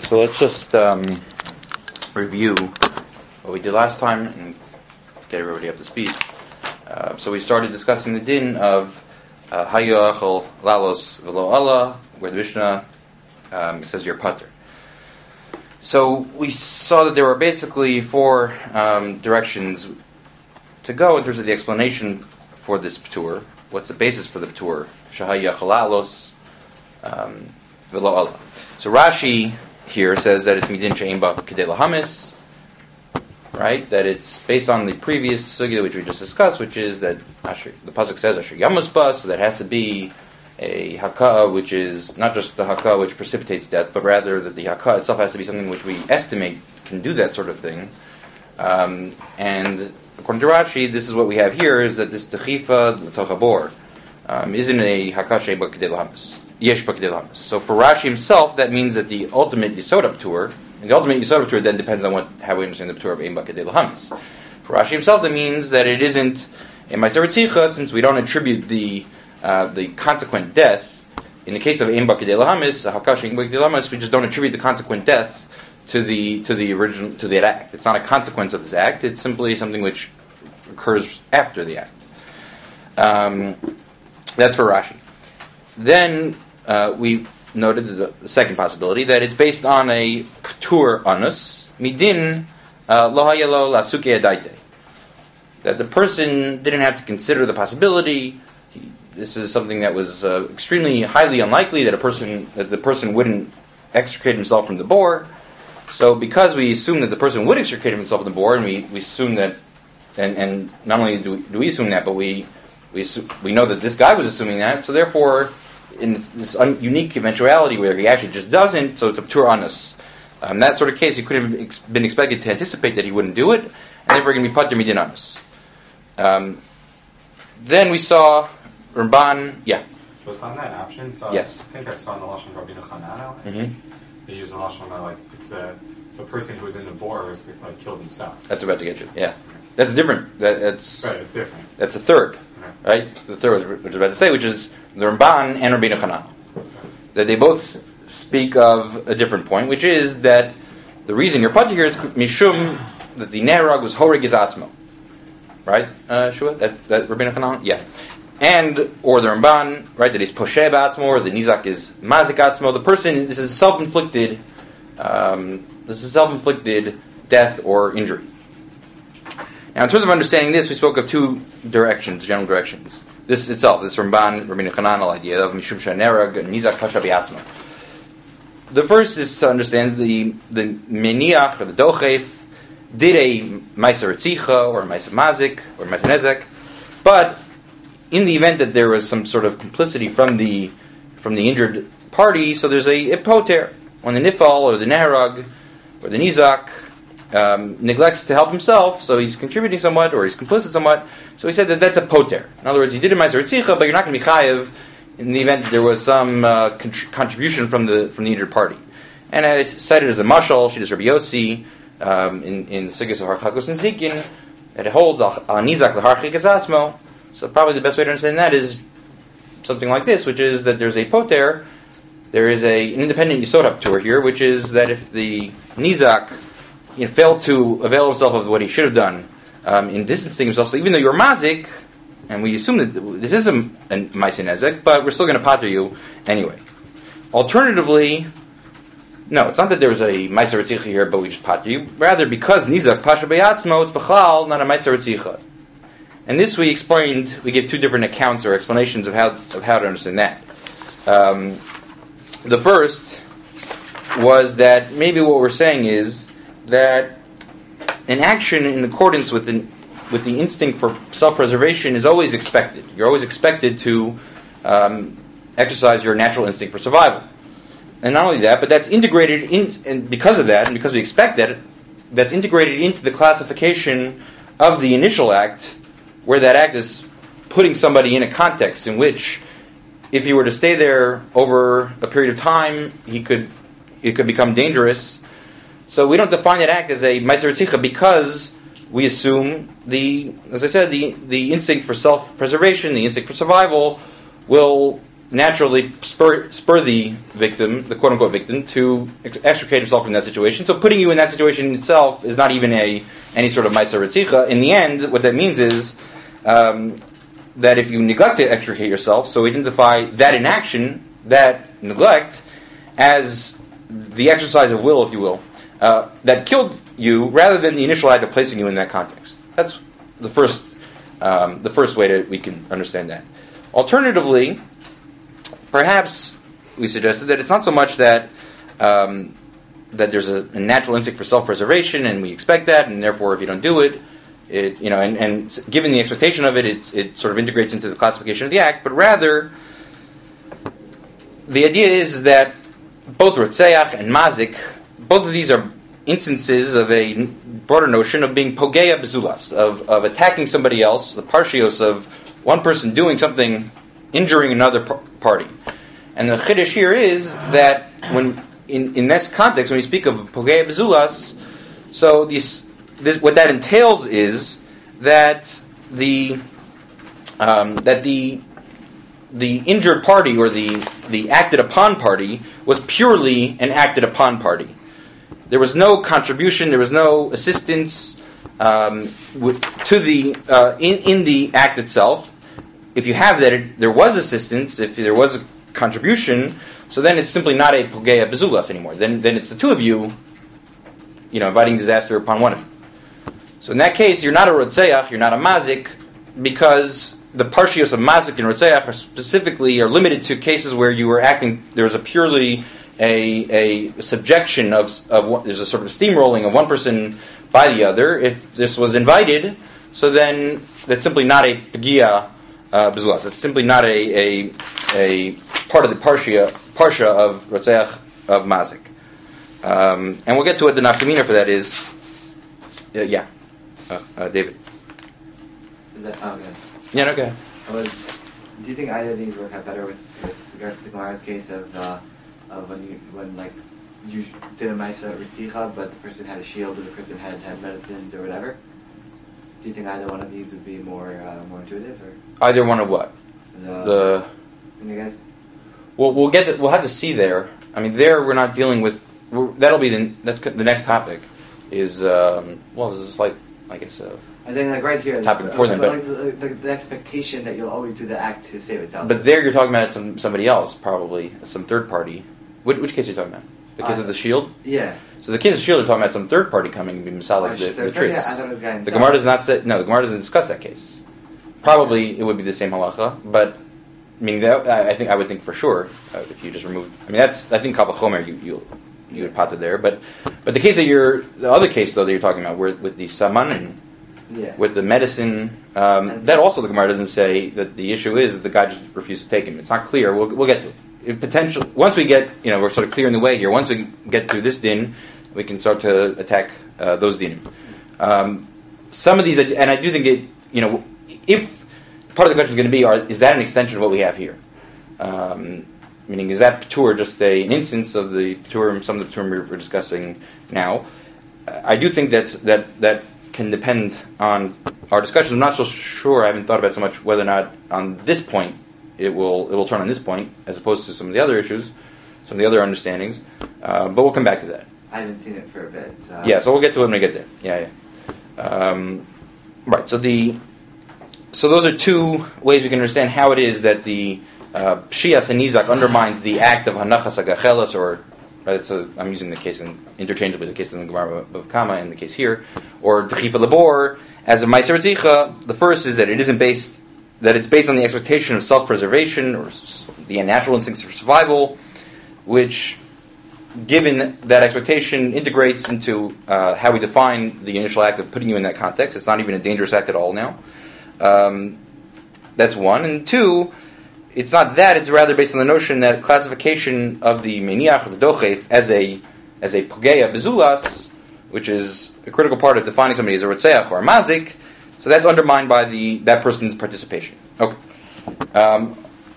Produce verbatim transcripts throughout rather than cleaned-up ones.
So let's just um, review what we did last time and get everybody up to speed. Uh, so we started discussing the din of Hayu Achol Lalos Velo Allah, where the Mishnah um, says you're pater. So we saw that there were basically four um, directions to go in terms of the explanation for this p'tur. What's the basis for the p'tur? Shahayu Achol Lalos um, Velo Allah. So Rashi here says that it's midin she'ein ba kedei lahamis, right? That it's based on the previous sugya which we just discussed, which is that Asher, the pasuk says Asher Yamus ba, so that has to be a haka'ah, which is not just the haka'ah which precipitates death, but rather that the haka'ah itself has to be something which we estimate can do that sort of thing. Um, and according to Rashi, this is what we have here: is that this techifa l'tochabor um, isn't a haka'ah she'ein ba kedei lahamis. So for Rashi himself, that means that the ultimate Yisod P'tur, and the ultimate Yisod P'tur then depends on what how we understand the P'tur of Ein Ba Kedei Lahamis. For Rashi himself, that means that it isn't a Ma'aser Ritzicha, since we don't attribute the uh, the consequent death. In the case of Ein Ba Kedei Lahamis, Hakash Ein Ba Kedei Lahamis, we just don't attribute the consequent death to the to the original to that act. It's not a consequence of this act. It's simply something which occurs after the act. Um, that's for Rashi. Then Uh, we noted the, the second possibility, that it's based on a p'tur anus, midin lo hayalo la suke adaite. That the person didn't have to consider the possibility. He, this is something that was uh, extremely highly unlikely that a person that the person wouldn't extricate himself from the boar. So because we assume that the person would extricate himself from the boar, and we, we assume that, and, and not only do we, do we assume that, but we we assume, we know that this guy was assuming that. So therefore, in this un- unique eventuality where he actually just doesn't, so it's a p'tur anus. Um, that sort of case, he could have ex- been expected to anticipate that he wouldn't do it, and therefore going to be pater midin anus. Um, then we saw Ramban, yeah. Was on that option? So yes. I think I saw in the Lashon Rabbeinu Chananel. Mm-hmm. They use the Lashon like it's the the person who was in the boar was like killed himself. That's about to get you. Yeah, that's different. That, that's right. It's different. That's a third. Right. Right? The third was which I was about to say, which is the Ramban and Rabbeinu Chananel. That they both speak of a different point, which is that the reason you're pater here is mishum that the Nehrag was horig is asmo. Right? Uh, Shua? That, that Rabbeinu Chananel? Yeah. And, or the Ramban, right, that he's posheh ba'atzmo, or the Nizak is mazik atzmo. The person, this is self-inflicted, um, this is self-inflicted death or injury. Now, in terms of understanding this, we spoke of two directions, general directions. This itself, this Ramban, Rabbeinu Chananel idea of Mishum Shanerag, Nizak Pasha B'Atzmo. The first is to understand the the Meniach, or the Dochef, did a Ma'aser Ritzicha, or a Ma'aser Mazik, or a Ma'aser Nezek, but in the event that there was some sort of complicity from the from the injured party, so there's a, a poter, when the Nifal, or the Nehrag, or the Nizak, Um, neglects to help himself, so he's contributing somewhat, or he's complicit somewhat. So he said that that's a poter. In other words, he did a Ma'aser Ritzicha, but you're not going to be chayev in the event that there was some uh, con- contribution from the from the injured party. And I cited as a mashal, Shidduch Rabbi Yossi, um, in in the Sugis of Harchakos and Zikin, that it holds al nizak l'harchik asmo. So probably the best way to understand that is something like this, which is that there's a poter, there is a, an independent Yisod P'tur here, which is that if the nizak He failed to avail himself of what he should have done um, in distancing himself. So even though you're mazik, and we assume that this is a, a ma'aser nezek, but we're still going to pater you anyway. Alternatively, no, it's not that there's a ma'aser ritzicha here, but we just pater you. Rather, because nizak pasha beyatzmo, it's b'chlal, not a ma'aser ritzicha. And this we explained. We gave two different accounts or explanations of how of how to understand that. Um, the first was that maybe what we're saying is that an action in accordance with the, with the instinct for self-preservation is always expected. You're always expected to um, exercise your natural instinct for survival. And not only that, but that's integrated in, and because of that, and because we expect that, that's integrated into the classification of the initial act, where that act is putting somebody in a context in which, if he were to stay there over a period of time, he could it could become dangerous. So we don't define that act as a Ma'aser Ritzicha because we assume the, as I said, the, the instinct for self-preservation, the instinct for survival, will naturally spur, spur the victim, the quote-unquote victim, to extricate himself from that situation. So putting you in that situation itself is not even a any sort of ma'aser retzicha. In the end, what that means is um, that if you neglect to extricate yourself, so identify that inaction, that neglect, as the exercise of will, if you will, uh, that killed you, rather than the initial act of placing you in that context. That's the first, um, the first way that we can understand that. Alternatively, perhaps we suggested that it's not so much that um, that there's a, a natural instinct for self-preservation, and we expect that, and therefore, if you don't do it, it you know, and, and given the expectation of it, it, it sort of integrates into the classification of the act. But rather, the idea is that both Rotzeach and Mazik, both of these are instances of a broader notion of being pogeya bezulas, of of attacking somebody else, the parshios of one person doing something, injuring another par- party. And the chiddush here is that when in, in this context, when we speak of pogeya bezulas, so these, this, what that entails is that the um, that the the injured party or the the acted upon party was purely an acted upon party. There was no contribution, there was no assistance um, with, to the uh, in in the act itself. If you have that, it, there was assistance. If there was a contribution, so then it's simply not a pogeya bezulas anymore. Then, then it's the two of you, you know, inviting disaster upon one of you. So in that case, you're not a rotzeach, you're not a mazik, because the parshios of mazik and rotzeach are specifically are limited to cases where you were acting. There was a purely a a subjection of of one, there's a sort of steamrolling of one person by the other. If this was invited, so then that's simply not a pogeya Uh, bezulas. It's simply not a, a a part of the parsha parsha of Rotzeach of Mazik, um, and we'll get to what the nafkamina for that is. Uh, yeah, uh, uh, David. Is that oh, okay? Yeah, no, okay. I was, do you think either of these work out better with, with regards to the Gemara's case of uh, of when you when like you did a ma'aser retzicha, but the person had a shield or the person had had medicines or whatever? Do you think either one of these would be more uh, more intuitive, or Either one of what? the? The I guess. well, we'll get to, we'll have to see there. I mean, there we're not dealing with. We're, that'll be the that's the next topic. Is um, well, it's like I guess. Uh, I think like right here. Topic before uh, then, but, but- like the, the, the expectation that you'll always do the act to save itself. but there you're talking about some somebody else, probably some third party. Which, which case are you talking about? The case Uh, of the shield. yeah. So the case of shield are talking about some third party coming to be Oh, misalik the, third the party? tris. I thought it was guy The himself. Gemara does not say no. The Gemara doesn't discuss that case. Probably it would be the same halacha, but I mean that, I think I would think for sure uh, if you just remove. I mean that's I think kal vachomer you you you would pot it there, but but the case that you're the other case though that you're talking about where with the saman Yeah. with the medicine um, that also the Gemara doesn't say that the issue is that the guy just refused to take him. It's not clear. We'll we'll get to it. It potential once we get you know we're sort of clearing the way here. Once we get through this din, we can start to attack uh, those dinim. Um, some of these, and I do think it. You know, if part of the question is going to be, are, is that an extension of what we have here? Um, meaning, is that Patur just a, an instance of the Paturim, some of the Paturim we're discussing now? I do think that's, that that can depend on our discussion. I'm not so sure. I haven't thought about so much whether or not on this point it will it will turn on this point as opposed to some of the other issues, some of the other understandings. Uh, but we'll come back to that. I haven't seen it for a bit. So. Yeah, so we'll get to it when we get there. Yeah, yeah. Um, right. So the so those are two ways we can understand how it is that the uh, Pshias and Nizak undermines the act of Hanachas Agachelas, or right, so I'm using the case in, interchangeably, the case in the Gemara of Kama and the case here, or Techifa Labor as a Ma'aser Tzricha. The first is that it isn't based that it's based on the expectation of self-preservation or the natural instincts for survival, which, given that expectation, integrates into uh, how we define the initial act of putting you in that context. It's not even a dangerous act at all now. Um, that's one. And two, it's not that, it's rather based on the notion that classification of the meniach, or the dochef, as a as a pogeya bezulas, which is a critical part of defining somebody as a rotzeach or a mazik, so that's undermined by the that person's participation. Okay. Um,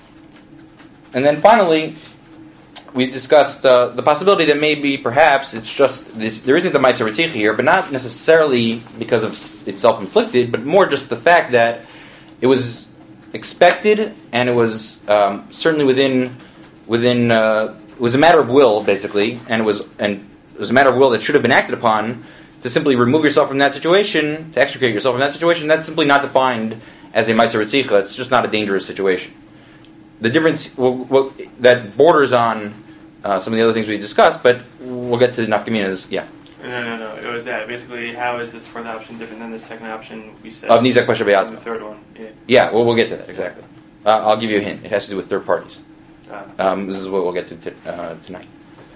and then finally, we discussed uh, the possibility that maybe, perhaps, it's just this. There isn't the Ma'aser Ritzicha here, but not necessarily because of it's self-inflicted, but more just the fact that it was expected, and it was um, certainly within within. Uh, it was a matter of will, basically, and it was and it was a matter of will that should have been acted upon to simply remove yourself from that situation, to extricate yourself from that situation. That's simply not defined as a Meiser Ritzicha. It's just not a dangerous situation. The difference well, well, that borders on uh, some of the other things we discussed, but we'll get to the nafkaminas. Yeah. No, no, no. It was that. Basically, how is this fourth option different than the second option we said? Of Nizak Pasha The Be'atzma. third one, yeah. Yeah, well, we'll get to that, exactly. Uh, I'll give you a hint. It has to do with third parties. Uh, Um, this is what we'll get to t- uh, tonight.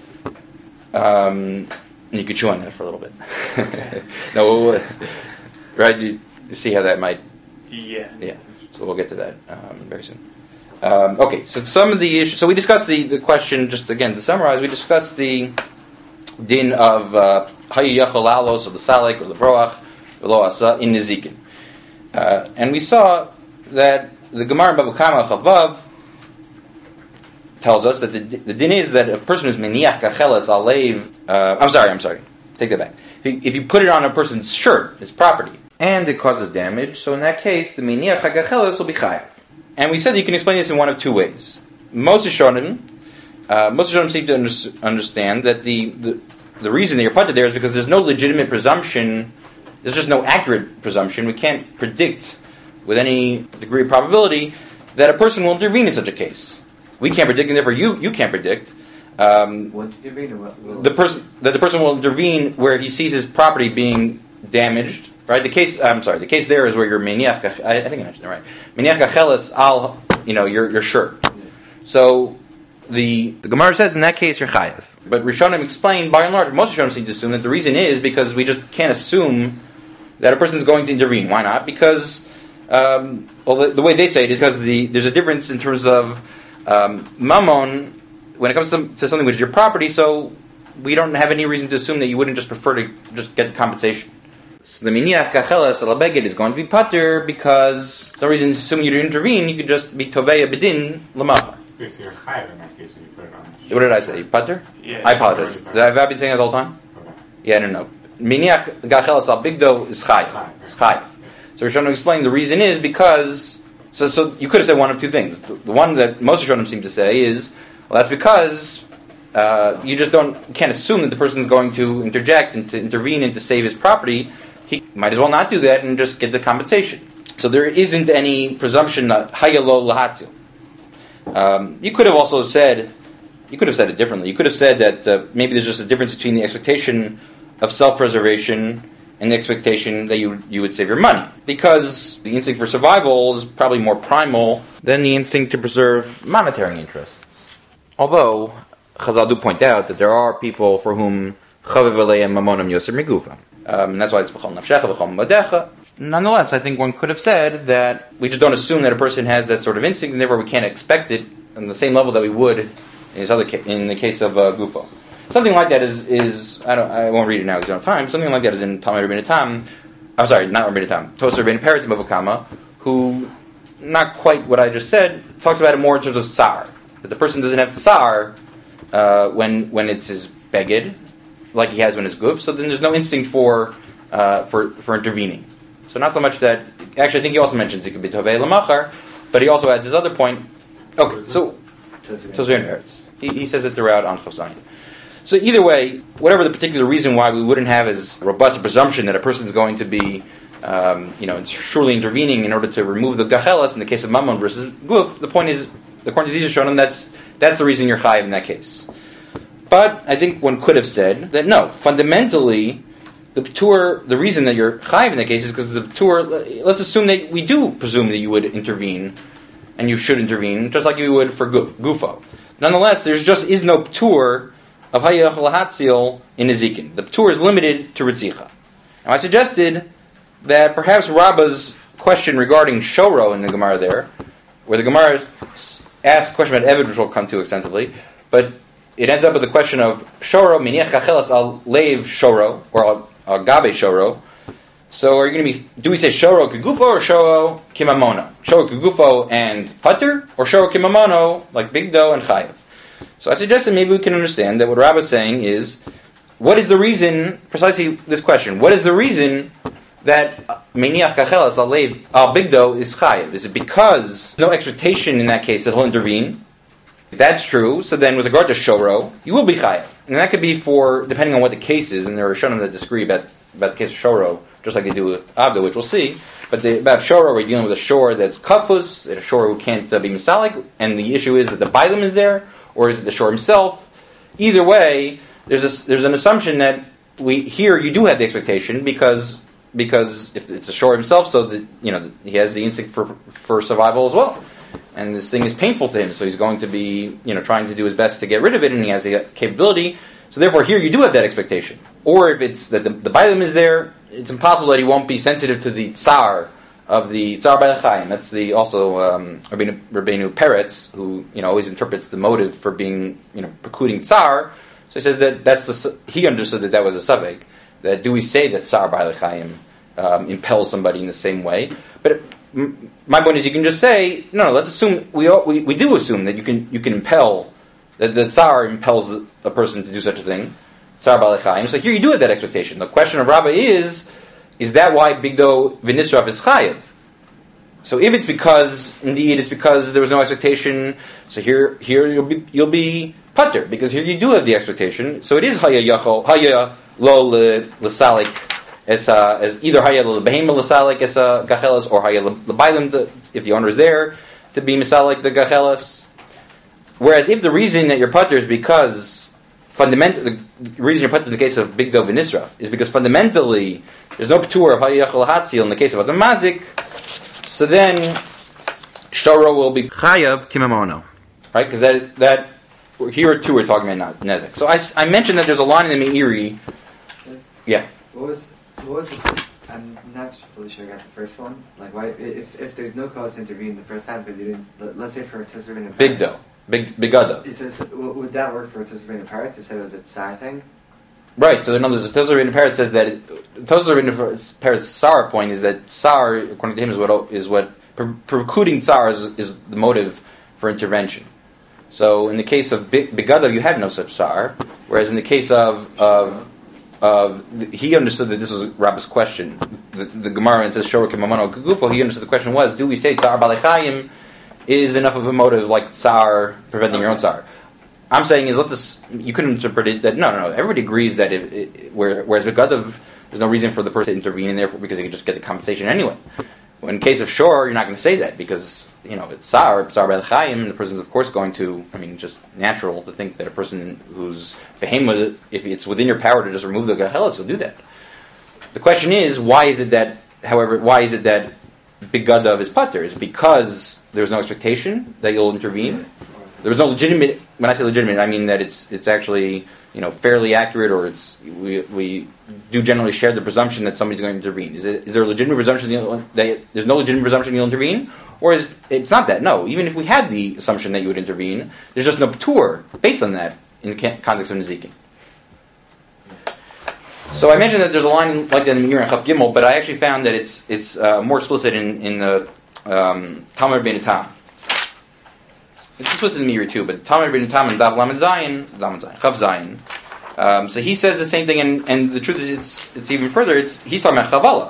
Um, and you could chew on that for a little bit. no, we'll, right? You, you see how that might... yeah. Yeah, so we'll get to that um, very soon. Um, okay, so some of the issues... So we discussed the, the question, just again to summarize, we discussed the din of Hayu Yachol Lalos, or the Salek, or the Vroach, V'lo Asa, in Nezikin. Uh, and we saw that the Gemara in Bava Kama Chavav tells us that the, the din is that a person who's meniach kacheles alev. Uh, I'm sorry, I'm sorry. Take that back. If you, if you put it on a person's shirt, it's property, and it causes damage, so in that case, the meniach kacheles will be chayav. And we said that you can explain this in one of two ways. Most Rishonim, uh, most Rishonim seem to under, understand that the, the the reason that you're put there is because there's no legitimate presumption. There's just no accurate presumption. We can't predict with any degree of probability that a person will intervene in such a case. We can't predict, and therefore you, you can't predict. Um, What did you read? Or what, will... The person that the person will intervene where he sees his property being damaged. Right. The case. I'm sorry. The case there is where you're meniach. I, I think I mentioned it right. Meniach kacheles al. You know your your shirt. Yeah. So the the Gemara says in that case you're chayav. But Rishonim explained by and large, most Rishonim seem to assume that the reason is because we just can't assume that a person is going to intervene. Why not? Because um, well, the, the way they say it is because the there's a difference in terms of um, mammon when it comes to, to something which is your property. So we don't have any reason to assume that you wouldn't just prefer to just get compensation. So the miniach kacheles al beged is going to be pater because there's no reason to assume you to intervene. You could just be toveya bedin lamachar. Wait, so you're chayav in that case when you put it on. What did I say? Pater? Yeah. I apologize. Have I been saying that the whole time? Okay. Yeah, no, no. Miniach gacheles al bigdo is chayav. It's chayav. So we're trying to explain the reason is because so so you could have said one of two things. The, the one that most Rishonim seem to say is well that's because uh, you just don't can't assume that the person is going to interject and to intervene and to save his property. He might as well not do that and just get the compensation. So there isn't any presumption that hayalo lahatzil. Um, you could have also said, you could have said it differently. You could have said that uh, maybe there's just a difference between the expectation of self-preservation and the expectation that you you would save your money. Because the instinct for survival is probably more primal than the instinct to preserve monetary interests. Although, Chazal do point out that there are people for whom chaviv aleim mamonam yoser miguva. Um, and that's why it's b'chol nafshecha, b'chol madecha. Nonetheless, I think one could have said that we just don't assume that a person has that sort of instinct, and therefore we can't expect it on the same level that we would in his other ca- in the case of uh, Gufo. Something like that is is I don't I won't read it now because I don't have time. Something like that is in Talmud Rabbeinu Tam. I'm sorry, not Rabbeinu Tam. Tosar Rabbeinu Peretz in Bava Kama, who not quite what I just said talks about it more in terms of tsar, that the person doesn't have tsar uh, when when it's his beged, like he has when it's guf. So then there's no instinct for uh, for for intervening. So not so much that. Actually, I think he also mentions it could be tovei lamachar, but he also adds his other point. Okay, so Tosar Peretz. He, he says it throughout on Chav Zayin. So either way, whatever the particular reason why we wouldn't have as robust a presumption that a person is going to be, um, you know, surely intervening in order to remove the gachelas in the case of mammon versus guf, the point is, according to these Rishonim, that's that's the reason you're chayiv in that case. But I think one could have said that no, fundamentally, the tour, the reason that you're chayiv in that case is because the tour. Let's assume that we do presume that you would intervene, and you should intervene, just like you would for guf, gufo. Nonetheless, there's just is no tour of Hayach Lahatzil in Nezikin. The tour is limited to Ritzicha. Now I suggested that perhaps Rabba's question regarding Shoro in the Gemara there, where the Gemara asks a question about Eved, which we'll come to extensively, but it ends up with the question of Shoro, Miniach Kachelas al Leiv Shoro, or al Gabe Shoro. So are you going to be, do we say Shoro Kigufo or Shoro Kimamono? Shoro Kigufo and Pater, or Shoro Kimamono, like Bigdo and Chayev? So I suggested maybe we can understand that what Rabbi is saying is, what is the reason, precisely this question, what is the reason that Meniach Kachelas al Bigdo is chayiv? Is it because no expectation in that case that he'll intervene? If that's true, so then with regard to Shoro, you will be chayiv. And that could be for, depending on what the case is, and there are shonim that disagree about, about the case of Shoro, just like they do with Abdo, which we'll see. But the, about Shoro, we're dealing with a shore that's kafus, a shore who can't uh, be misalik, and the issue is that the bailim is there, or is it the shore himself? Either way, there's a, there's an assumption that we here you do have the expectation because because if it's a shore himself, so that you know he has the instinct for for survival as well, and this thing is painful to him, so he's going to be you know trying to do his best to get rid of it, and he has the capability. So therefore, here you do have that expectation. Or if it's that the, the bailim is there, it's impossible that he won't be sensitive to the tsar of the tsar Baal Chaim. That's the also um, Rabbeinu, Rabbeinu Peretz, who you know always interprets the motive for being you know precluding tsar. So he says that that's the, he understood that that was a savek. That do we say that tsar Baal Chaim um, impels somebody in the same way? But it, m- my point is, you can just say no. no let's assume we, all, we we do assume that you can you can impel that the tsar impels a person to do such a thing. Tsar Baal Chaim. So here you do have that expectation. The question of Rabbah is. Is that why Bigdo V'Nisraf is chayiv? So if it's because, indeed, it's because there was no expectation, so here here you'll be you'll be putter, because here you do have the expectation. So it is Haya Yachol, Haya Lo L'Salik, as as either Haya L'Behema L'Salik as a Gachelas, or Haya L'Bailim, if the owner is there, to be Misalik the Gachelas. Whereas if the reason that you're putter is because Fundamental, the reason you're put in the case of Bigdo V'Nisraf is because fundamentally there's no p'tur of Hayachal Hatzil in the case of Adam Mazik. So then Shoro will be Chayav Kimamono, right? Because that that here too we're talking about Nezek. So I, I mentioned that there's a line in the Meiri. Yeah. What was what was? The, I'm not fully sure I got the first one. Like why if if there's no cause to intervene the first time because you didn't. Let, let's say for anticipating in Bigdo. Big Bigada. Says, would that work for Tosar in Paris if it was a Tsar thing? Right. So in other words, Tosar in Paris says that Tosar in Paris' Tsar point is that Tsar, according to him, is what is what precluding Tsar is, is the motive for intervention. So in the case of Bigada, you had no such Tsar, whereas in the case of of of he understood that this was Rabbi's question. The, the Gemara and says Shor Kemamano Kagufo. He understood the question was, do we say Tsar Baal Chaim is enough of a motive like tsar preventing your own tsar? I'm saying is let's just, you couldn't interpret it that no no no everybody agrees that if it, where, whereas with Gadav there's no reason for the person to intervene and therefore because they can just get the compensation anyway. Well, in case of Shor, you're not going to say that because you know it's tsar tsar Baal Chaim, the person's of course going to, I mean, just natural to think that a person who's behemoth, if it's within your power to just remove the gachelas, you'll do that. The question is, why is it that however why is it that Big Gadav is pater? Is it because there's no expectation that you'll intervene? There was no legitimate. When I say legitimate, I mean that it's it's actually you know fairly accurate, or it's we we do generally share the presumption that somebody's going to intervene. Is it is there a legitimate presumption that, that there's no legitimate presumption you'll intervene, or is it's not that? No, even if we had the assumption that you would intervene, there's just no p'tur based on that in the context of Nezikin. So I mentioned that there's a line like that in Meir and Chaf Gimel, but I actually found that it's it's uh, more explicit in in the um, Talmud Rabbeinu Tam. It's explicit in Meir too, but Talmud Rabbeinu Tam and Dav Lamed Zayin, Lamed Zayin, Chav Zayin. Um, so he says the same thing, and, and the truth is, it's it's even further. It's he's talking about Chavala.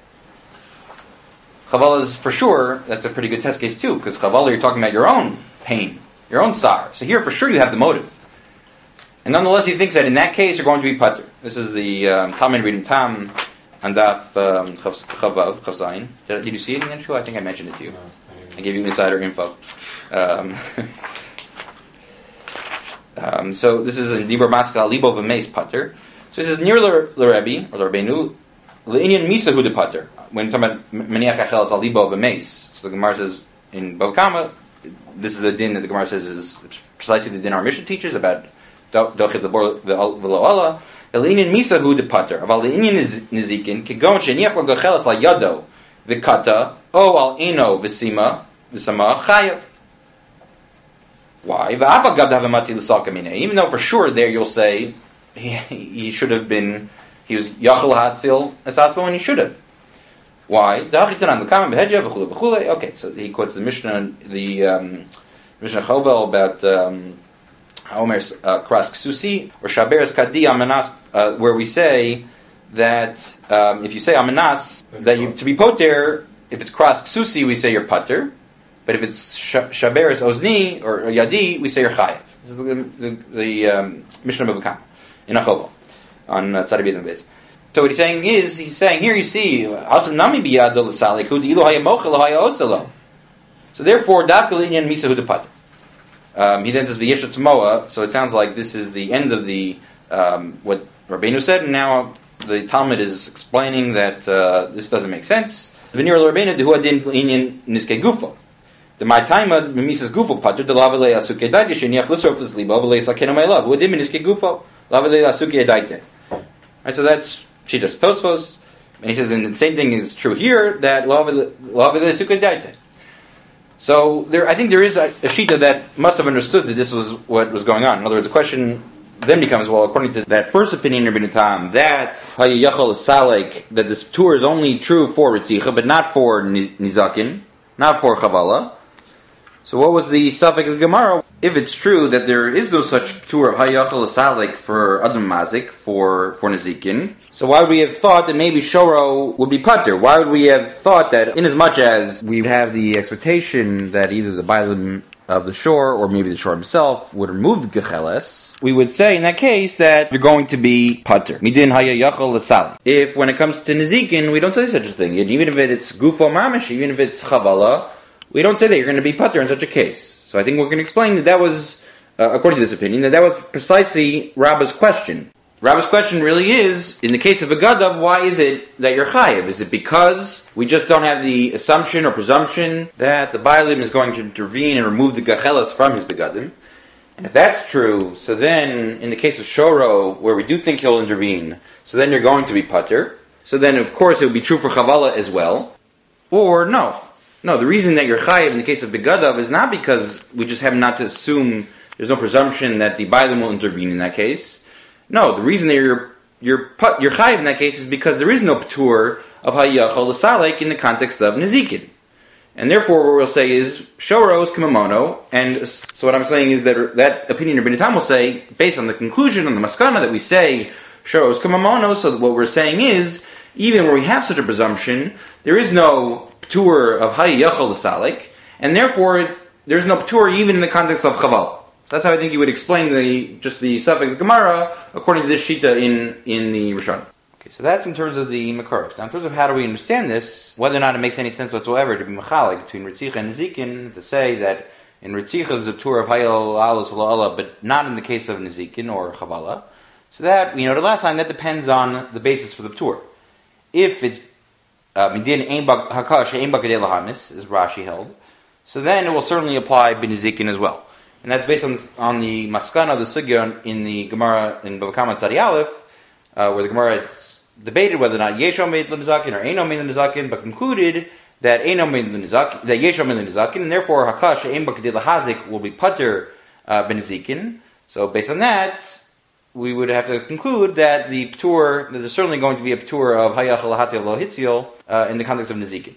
Chavala is for sure. That's a pretty good test case too, because Chavala you're talking about your own pain, your own sar. So here for sure you have the motive. And nonetheless, he thinks that in that case, you're going to be pater. This is the um, Talmud Rabbeinu Tam and Daf um, Chavav, Chav Zayin. Did, did you see it in the show? I think I mentioned it to you. No, I, I gave you insider info. Um, um, so this is in Dibur Maskal Libo V'Meis pater. So he says, near l'Rebbe, or l'Rebbeinu, l'Inyan Misahu de pater. When talking about Meniach Achelas Al Libo V'Meis. So the Gemara says, in Bokama, this is the din that the Gemara says is precisely the din our Mishnah teaches about Dochiv v'lo Allah. Elinian misahu de pater. Aval leinian nizikin kigon sheniach lo gachelas al yado v'kata o al eno v'sima v'sama chayav. Why? V'afa gab dahamatzi l'salka minei. Even though for sure there you'll say he, he should have been, he was yachal hatzil esatzmo and he should have. Why? Da'achitanan l'kam b'hedja v'chule v'chule. Okay, so he quotes the Mishnah, the um, Mishnah Chovel about. Um, Omer's Kras Ksusi or Shaberes Kadi Amanas, where we say that um, if you say amanas, that you to be poter, if it's cross ksusi, we say you're pater, but if it's shaberes ozni or yadi, we say you're chayev. This is the, the, the um, Mishnah of Bava Kama in Achova on uh, Tzadi Beis and Beis. So what he's saying is, he's saying here you see, asam nami biyado l'salik hu di'ilu haya mochel haya oselo. So therefore, dafka l'inyan misa hu depater. Um, he then says v'yesha tmoa. So it sounds like this is the end of the um, what Rabbeinu said, and now the Talmud is explaining that uh, this doesn't make sense. V'nir l'Rabbeinu dehu adin l'inyan niske gufo. The my time misas gufo pater de lavale asuke daite sheniach l'sorf l'sliba v'le sakenu me'elav hu adin niske gufo lavale asuke daite. Right, so that's Shitas Tosfos, and he says, and the same thing is true here, that lavale asuke daite. So there, I think there is a, a Shita that must have understood that this was what was going on. In other words, the question then becomes, well, according to that first opinion of Rabbeinu Tam, that Hayachal Salek, that this tour is only true for Ritzicha, but not for Nizakin, not for Chavala. So what was the suffix of the Gemara? If it's true that there is no such tour of Hayachal Salek for Adam Mazik, for, for Nizikin, so why would we have thought that maybe Shoro would be Pater? Why would we have thought that, in as much as we have the expectation that either the Bailim of the shore, or maybe the shore himself, would remove the Gecheles, we would say in that case that you're going to be Pater. Midin Hayachal Salek. If when it comes to Nizikin, we don't say such a thing, and even if it's Gufo Mamish, even if it's Chavala, we don't say that you're going to be Pater in such a case. So I think we're going to explain that that was, uh, according to this opinion, that that was precisely Rabba's question. Rabba's question really is, in the case of a Gadav, why is it that you're Chayiv? Is it because we just don't have the assumption or presumption that the Bailim is going to intervene and remove the Gachelas from his Begadim? And if that's true, so then, in the case of Shoro, where we do think he'll intervene, so then you're going to be Pater. So then, of course, it would be true for Chavala as well. Or, no. No, the reason that you're chayiv in the case of Begadav is not because we just have not to assume there's no presumption that the Bailim will intervene in that case. No, the reason that you're you're you're chayiv in that case is because there is no p'tur of Hayachal L'Salek in the context of Nezikin. And therefore what we'll say is Shoro is Kimamono, and so what I'm saying is that that opinion of Rabbeinu Tam will say, based on the conclusion, on the maskana that we say Shoro is Kimamono, so what we're saying is, even where we have such a presumption, there is no P'tur of Hayachal L'Salek, and therefore it, there's no P'tur even in the context of Chaval. That's how I think you would explain the just the suffix of Gemara according to this Shita in, in the Rishon. Okay, so that's in terms of the Makaros. Now in terms of how do we understand this, whether or not it makes any sense whatsoever to be Machalik between Ritzicha and Nezikin, to say that in Ritzicha there's a P'tur of Hayal Alas V'La'Allah, but not in the case of Nezikin or Chavala. So that, you know, the last line, that depends on the basis for the P'tur. If it's Midin Ein Hakash Ein Bakadei Lahamis, as Rashi held, so then it will certainly apply B'Nezikin as well. And that's based on on the maskana of the sugya in the Gemara in Bava Kama Tzadi Aleph, uh, where the Gemara has debated whether or not Yeshom made l'nizakin or Eino made l'nizakin, but concluded that Eino made l'nizakin, that Yeshom made l'nizakin, and therefore Hakash Ein Bakadei Lahazik will be pater uh, B'Nezikin. So based on that, we would have to conclude that the p'tur, that there's certainly going to be a p'tur of Hayachal Lahatil Lo Hitziel uh, in the context of Nezikin.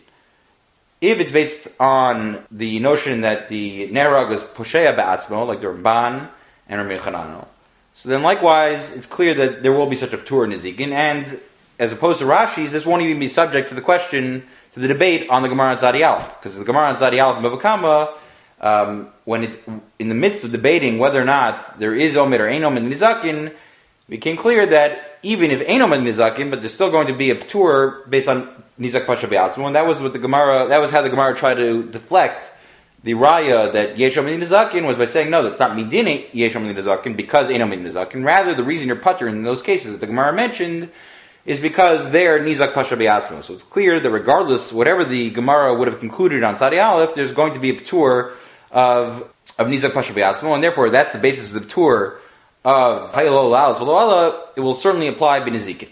If it's based on the notion that the Nerag is Posheya Ba'atzmo, like the Ramban and Rabbi Chananel, so then likewise, it's clear that there will be such a p'tur in Nezikin, and as opposed to Rashi's, this won't even be subject to the question, to the debate on the Gemara on Tzadi Aleph, because the Gemara on Tzadi Aleph in Bava Kama, Um, when it, in the midst of debating whether or not there is Omer or Ein Omer Nizakin, it became clear that even if Ein Omer Nizakin, but there's still going to be a p'tur based on Nizak Pasha Be'atzmo, and that was what the Gemara, that was how the Gemara tried to deflect the raya that Yesh Omer Nizakin was by saying, no, that's not Midin Yesh Omer Nizakin because Ein Omer Nizakin. Rather, the reason you're putter in those cases that the Gemara mentioned is because they're Nizak Pasha Be'atzmo. So it's clear that regardless, whatever the Gemara would have concluded on Tzadi Aleph, there's going to be a p'tur of of Nizak Pasha Be'atzmo, and therefore that's the basis of the tour of Hayalo Lalas V'Lo Allah. It will certainly apply B'Nezikin.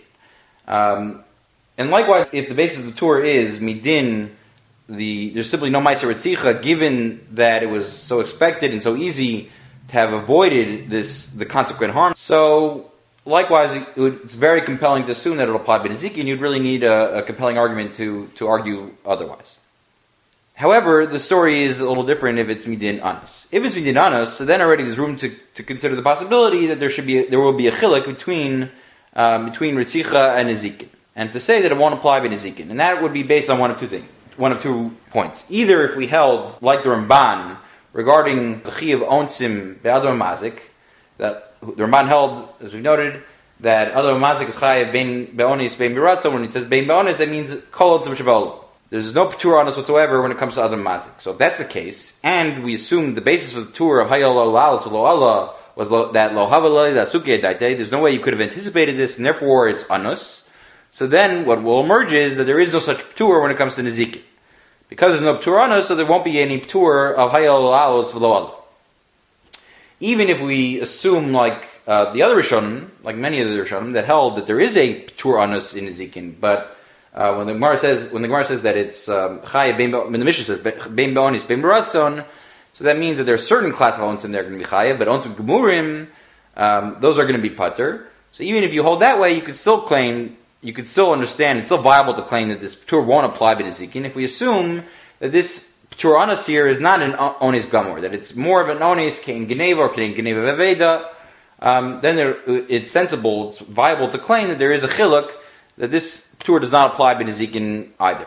Um, and likewise, if the basis of the tour is Midin, the there's simply no Meiser Ritzicha, given that it was so expected and so easy to have avoided this the consequent harm. So likewise, it would, it's very compelling to assume that it'll apply B'Nezikin. You'd really need a, a compelling argument to to argue otherwise. However, the story is a little different if it's Midin Anas. If it's Midin Anas, so then already there's room to, to consider the possibility that there should be a, there will be a chilek between um, between Ritzicha and Nezikin, and to say that it won't apply by Nezikin. And that would be based on one of two things, one of two points. Either if we held, like the Ramban, regarding the Chi of Onsim Be'adam Mazik, that the Ramban held, as we've noted, that Adam Mazik is Chayav Bein Be'onis Bein Biratzon. When it says Bein Be'onis, that means Kol Otzav Shabbat. There's no Patur on us whatsoever when it comes to Adam Mazik. So if that's the case, and we assume the basis for the tour of Hayal Lo Lal Lo Allah was lo, that Lo Havalai that Sukkah Daitei, there's no way you could have anticipated this, and therefore it's Anus. So then what will emerge is that there is no such Patur when it comes to Nezikin. Because there's no Patur on us, so there won't be any Patur of Hayal Lo Lal Lo Allah. Even if we assume, like uh, the other Rishonim, like many of the Rishonim, that held that there is a Patur on us in Nezikin, but Uh, when the Gemara says, when the Gemara says that it's Chayav, um, when the Mishnah says Bein Be'onis Bein Baratzon, so that means that there are certain class of onsim that are going to be Chayav, but onsim Gemurim, um, those are going to be Pater. So even if you hold that way, you could still claim, you could still understand, it's still viable to claim that this Patur won't apply by Nezikin. If we assume that this Patur Anas here is not an Onis Gamor, that it's more of an Onis Kein Geneva or Kein Geneva Veveda, um, then there, it's sensible, it's viable to claim that there is a Chiluk, that this Patur does not apply by Nezikin either.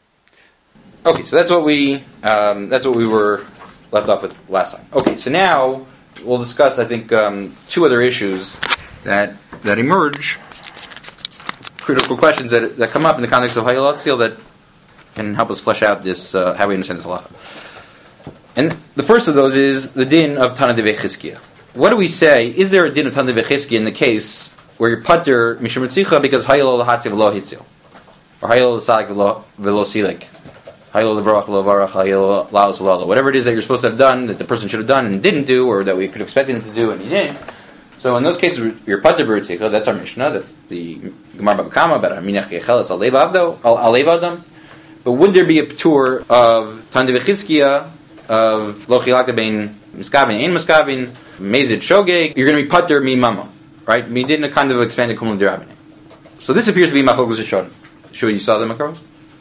Okay, so that's what we um, that's what we were left off with last time. Okay, so now we'll discuss, I think, um, two other issues that that emerge, critical questions that that come up in the context of Hayal Atzil that can help us flesh out this uh, how we understand this halacha. And the first of those is the din of Tana Devei Chizkiah. What do we say? Is there a din of Tana Devei Chizkiah in the case where you're pater mishum ritzicha because hayol lahatzi v'lo hitzil, or hayol l'salik v'lo silik, hayol levarach v'lo varach, hayol laos v'lo, whatever it is that you're supposed to have done that the person should have done and didn't do, or that we could expect him to do and he didn't. So in those cases, you're pater b'ritzicha. That's our Mishnah. That's the Gemara Bava Kama about aminach yecheles alev avdo alev adam. But would there be a patur of Tana Devei Chizkiah of lo chilakta bein miskavin ein miskavin mezid shogeg? You're going to be pater mi mama. Right? We did in a kind of expanded Kumul Dirabine. So this appears to be Machlokus Rishon. Sure, you saw the Makaros?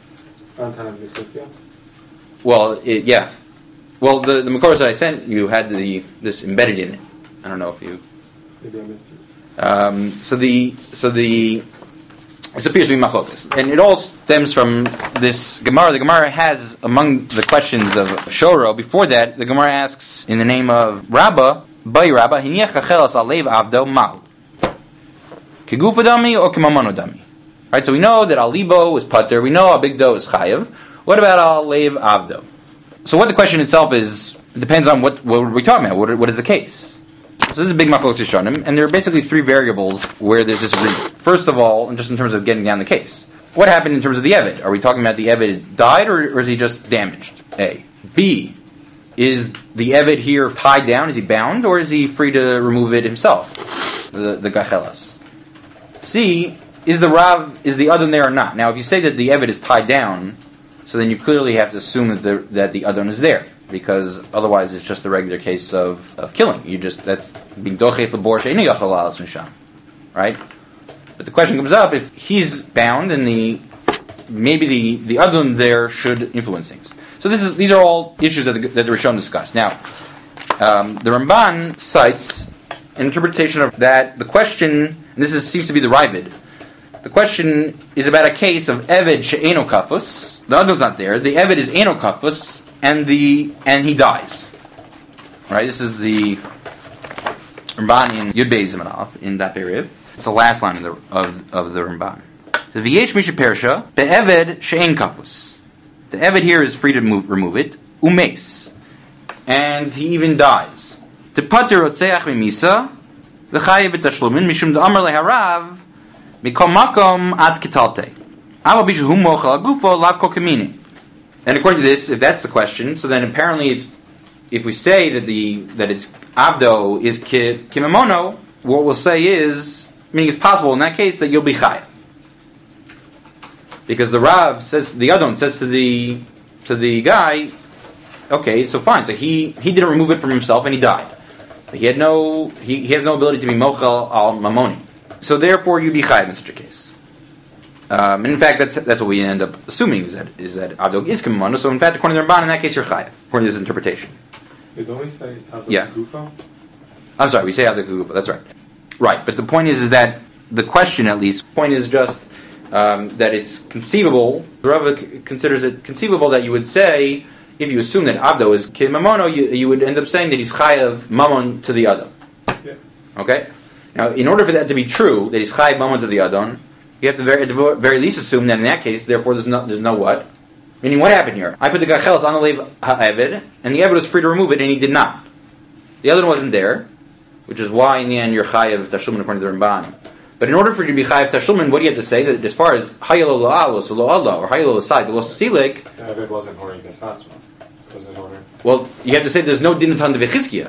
Well, it, yeah. Well, the, the Makaros that I sent you had the this embedded in it. I don't know if you. Maybe I missed it. Um, so the so the this appears to be Machlokus, and it all stems from this Gemara. The Gemara has among the questions of Shoro. Before that, the Gemara asks in the name of Rabbah, Bay Rabbah, Hiniach Achelas Alev Avdo Mal. Kegufa dami or kemamano dami. Right, so we know that alibo is pater. We know abigdo is chayav. What about alev avdo? So what the question itself is depends on what what we're talking about. What, what is the case? So this is a big machlokes rishonim, and there are basically three variables where there's disagreement. First of all, and just in terms of getting down the case, what happened in terms of the Eved? Are we talking about the Eved died or, or is he just damaged? A. B. Is the Eved here tied down? Is he bound, or is he free to remove it himself? The the gachelas. C, is the Rav, is the Adon there or not? Now, if you say that the Eved is tied down, so then you clearly have to assume that the that the Adon is there, because otherwise it's just the regular case of, of killing. You just, that's being dochef lebor she'eni yachal alas misham, right? But the question comes up, if he's bound, and the maybe the, the Adon there should influence things. So this is these are all issues that the, that the Rishon discussed. Now, um, the Ramban cites an interpretation of that. The question, and this is, seems to be the Ravid, the question is about a case of Eved she'eno kafus. The Adon's not there. The Eved is eno kafus, and the and he dies. Right. This is the Ramban in Yud Beis Zimanav in that period. It's the last line of the of, of the Ramban. The V'yesh Misha Persha be'Eved she'en kafus. The Eved here is free to move, remove it. Umes, and he even dies. The pater otzeach mimisa v'chayev v'tashlumin mishum da'amar leharav mikom makom ad kitalte ava bishu hu mochel agufo lav kol kamini. And according to this, if that's the question, so then apparently it's, if we say that the that it's avdo is ki, kimamono, what we'll say is, meaning it's possible in that case that you'll be chayev, because the Rav says, the Adon says to the to the guy, okay, so fine, so he he didn't remove it from himself and he died. He had no, he, he has no ability to be mochel al mamoni. So therefore, you'd be chayav in such a case. Um, and in fact, that's that's what we end up assuming is that is that avdog is kamamono. So in fact, according to the Ramban, in that case, you're chayav according to this interpretation. Wait, don't we say avdog yeah. gufa? I'm sorry, we say avdog gufa. That's right. Right, but the point is, is that the question, at least. The point is just um, that it's conceivable. The Rava c- considers it conceivable that you would say, if you assume that Abdo is Kid Mamono, you, you would end up saying that he's Chayav Mamon to the Adon. Yeah. Okay? Now, in order for that to be true, that he's Chayav Mamon to the Adon, you have to very, at the very least assume that in that case, therefore, there's no, there's no what? Meaning, what happened here? I put the Gachelis on the Lev HaEved, and the Eved was free to remove it, and he did not. The other one wasn't there, which is why, in the end, you're Chayav Tashlumin according to the Ramban. But in order for you to be Chayav Tashlumin, what do you have to say? That as far as Hayalo La'alos, or La'allah, or Hayalo La'sai, the Silik, If it wasn't Hori Gasatzma, was it Hori? well, you have to say there's no din ton de v'chizkiya.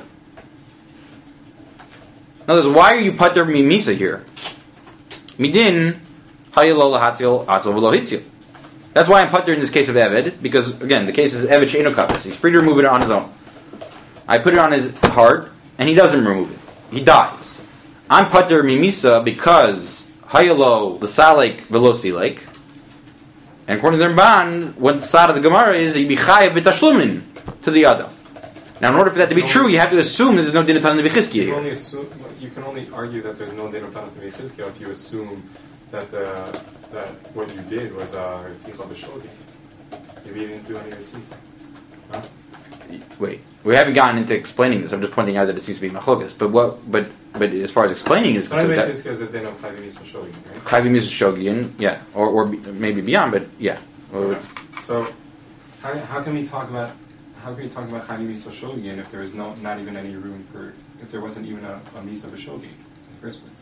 In other words, why are you pater mimisa here? Midin hayalo lahatzil atzil v'lo hitzil. That's why I'm pater in this case of Eved, because again, the case is Eved she'eno kapis. He's free to remove it on his own. I put it on his heart, and he doesn't remove it. He dies. I'm pater mimisa because hayalo l'salek v'lo silek. And according to the Ramban, what the side of the Gemara is, you be chayav b'tashlumin to the Adam. Now, in order for that to be true, you have to assume that there's no din of Tanah B'chizkiya You here. can only assume. You can only argue that there's no din of Tanat B'chizkiya if you assume that the that what you did was a Ritzicha B'shogi. If you didn't do any Ritzicha. Huh? Wait, we haven't gotten into explaining this. I'm just pointing out that it seems to be machlokas. But what? But but as far as explaining it is Tanat concerned, B'chizkiya is a din of Chayv Yisrael Shogi, right? Chayvim is shogian, yeah, or or be- maybe beyond, but yeah. Well, Okay. it's- So, how, how can we talk about how can we talk about Chayv Yisrael Shogi if there is no not even any room for if there wasn't even a, a Misa B'shogi in the first place?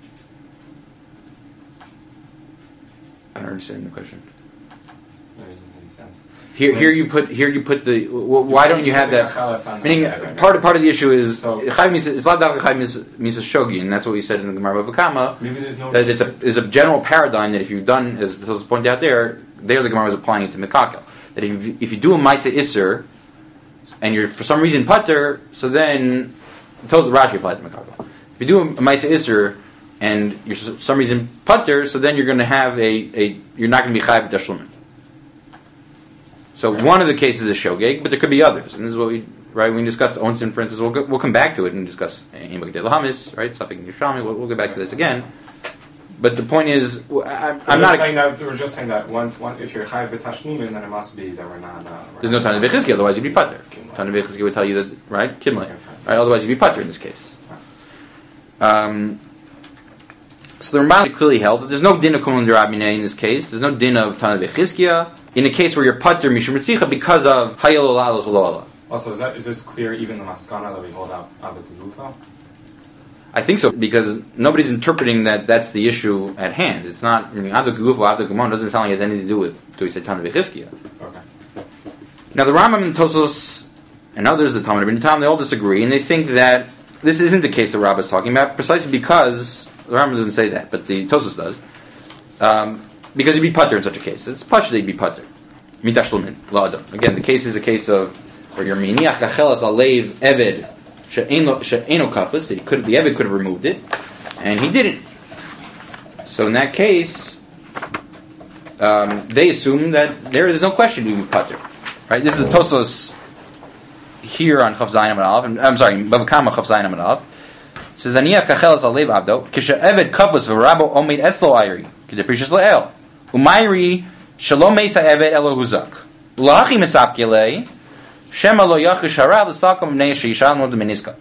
I don't understand the question. That doesn't make any sense. Here, here you put here you put the. Well, why don't you have that? Meaning, part part of the issue is So- Chayv Misa. It's not that Chayv Misa shogi, and that's what we said in the Gemara Bava Kama. Maybe there's no. That it's a is a general paradigm that if you've done, as the Tosfos pointed out there, there the Gemara was applying it to Mekakel. That if you, if you do a Maisa Isser, and you're for some reason putter, so then Tosfos Rashi applied to Mekakel. If you do a Maisa Isser and you're for some reason putter, so then you're going to have a, a you're not going to be Chayav Tashlumin. So one of the cases is shogeg, but there could be others, and this is what we right when we discuss Onsin, for instance. We'll go, we'll come back to it and discuss Imag de Lahamis, right? Something Yishami. We'll, we'll get back to this again. But the point is, I'm, I'm not. Ex- saying that, we're just saying that once, one, if you're Chayav B'Tashlumin, then it must be that we're not. Uh, we're There's no Tana V'chizki, otherwise you'd be putter. Tana V'chizki would tell you that, right? Kimli, right? Otherwise you'd be putter in this case. Um, so the Ramban clearly held that there's no din of Kumun Derabineh in this case. There's no din of Tana V'chizkiya in a case where you're putter Mishum Ritzicha because of Hayel Olalos Lola. Also, is that is this clear? Even the maskana that we hold out out of the Gufa? I think so, because nobody's interpreting that that's the issue at hand. It's not, I mean, Avda Guguf, Avda Gemon doesn't sound like it has anything to do with, do we say Tana V'chizkiya? Okay. Now the Rambam and Tosos and others, the Talmud Ibn Tam, they all disagree, and they think that this isn't the case that Rabbah is talking about, precisely because, the Rambam doesn't say that, but the Tosos does, um, because you'd be putter in such a case. It's pashut that you'd be putter. Mitashlumin, la'adam. Again, the case is a case of, where you're miniach kachelas alev eved, she'eno kafas, the Eved could have removed it, and he didn't. So in that case, um, they assume that there is no question to be putter. Right? This is the Tosos here on Chav Zayin Amud Aleph. I'm sorry, Bava Kama Chav Zayin Amud Aleph. It says, Aniach kachelas alev abdo, kisha Eved kafas v'rabo omeid etzlo ayri, k'deprishas le'el, umayri shalom meisa Eved elo huzak, l'hachi mesap kelei, Shema lo yachish harav l'sakam v'nei sheishal mod meniska.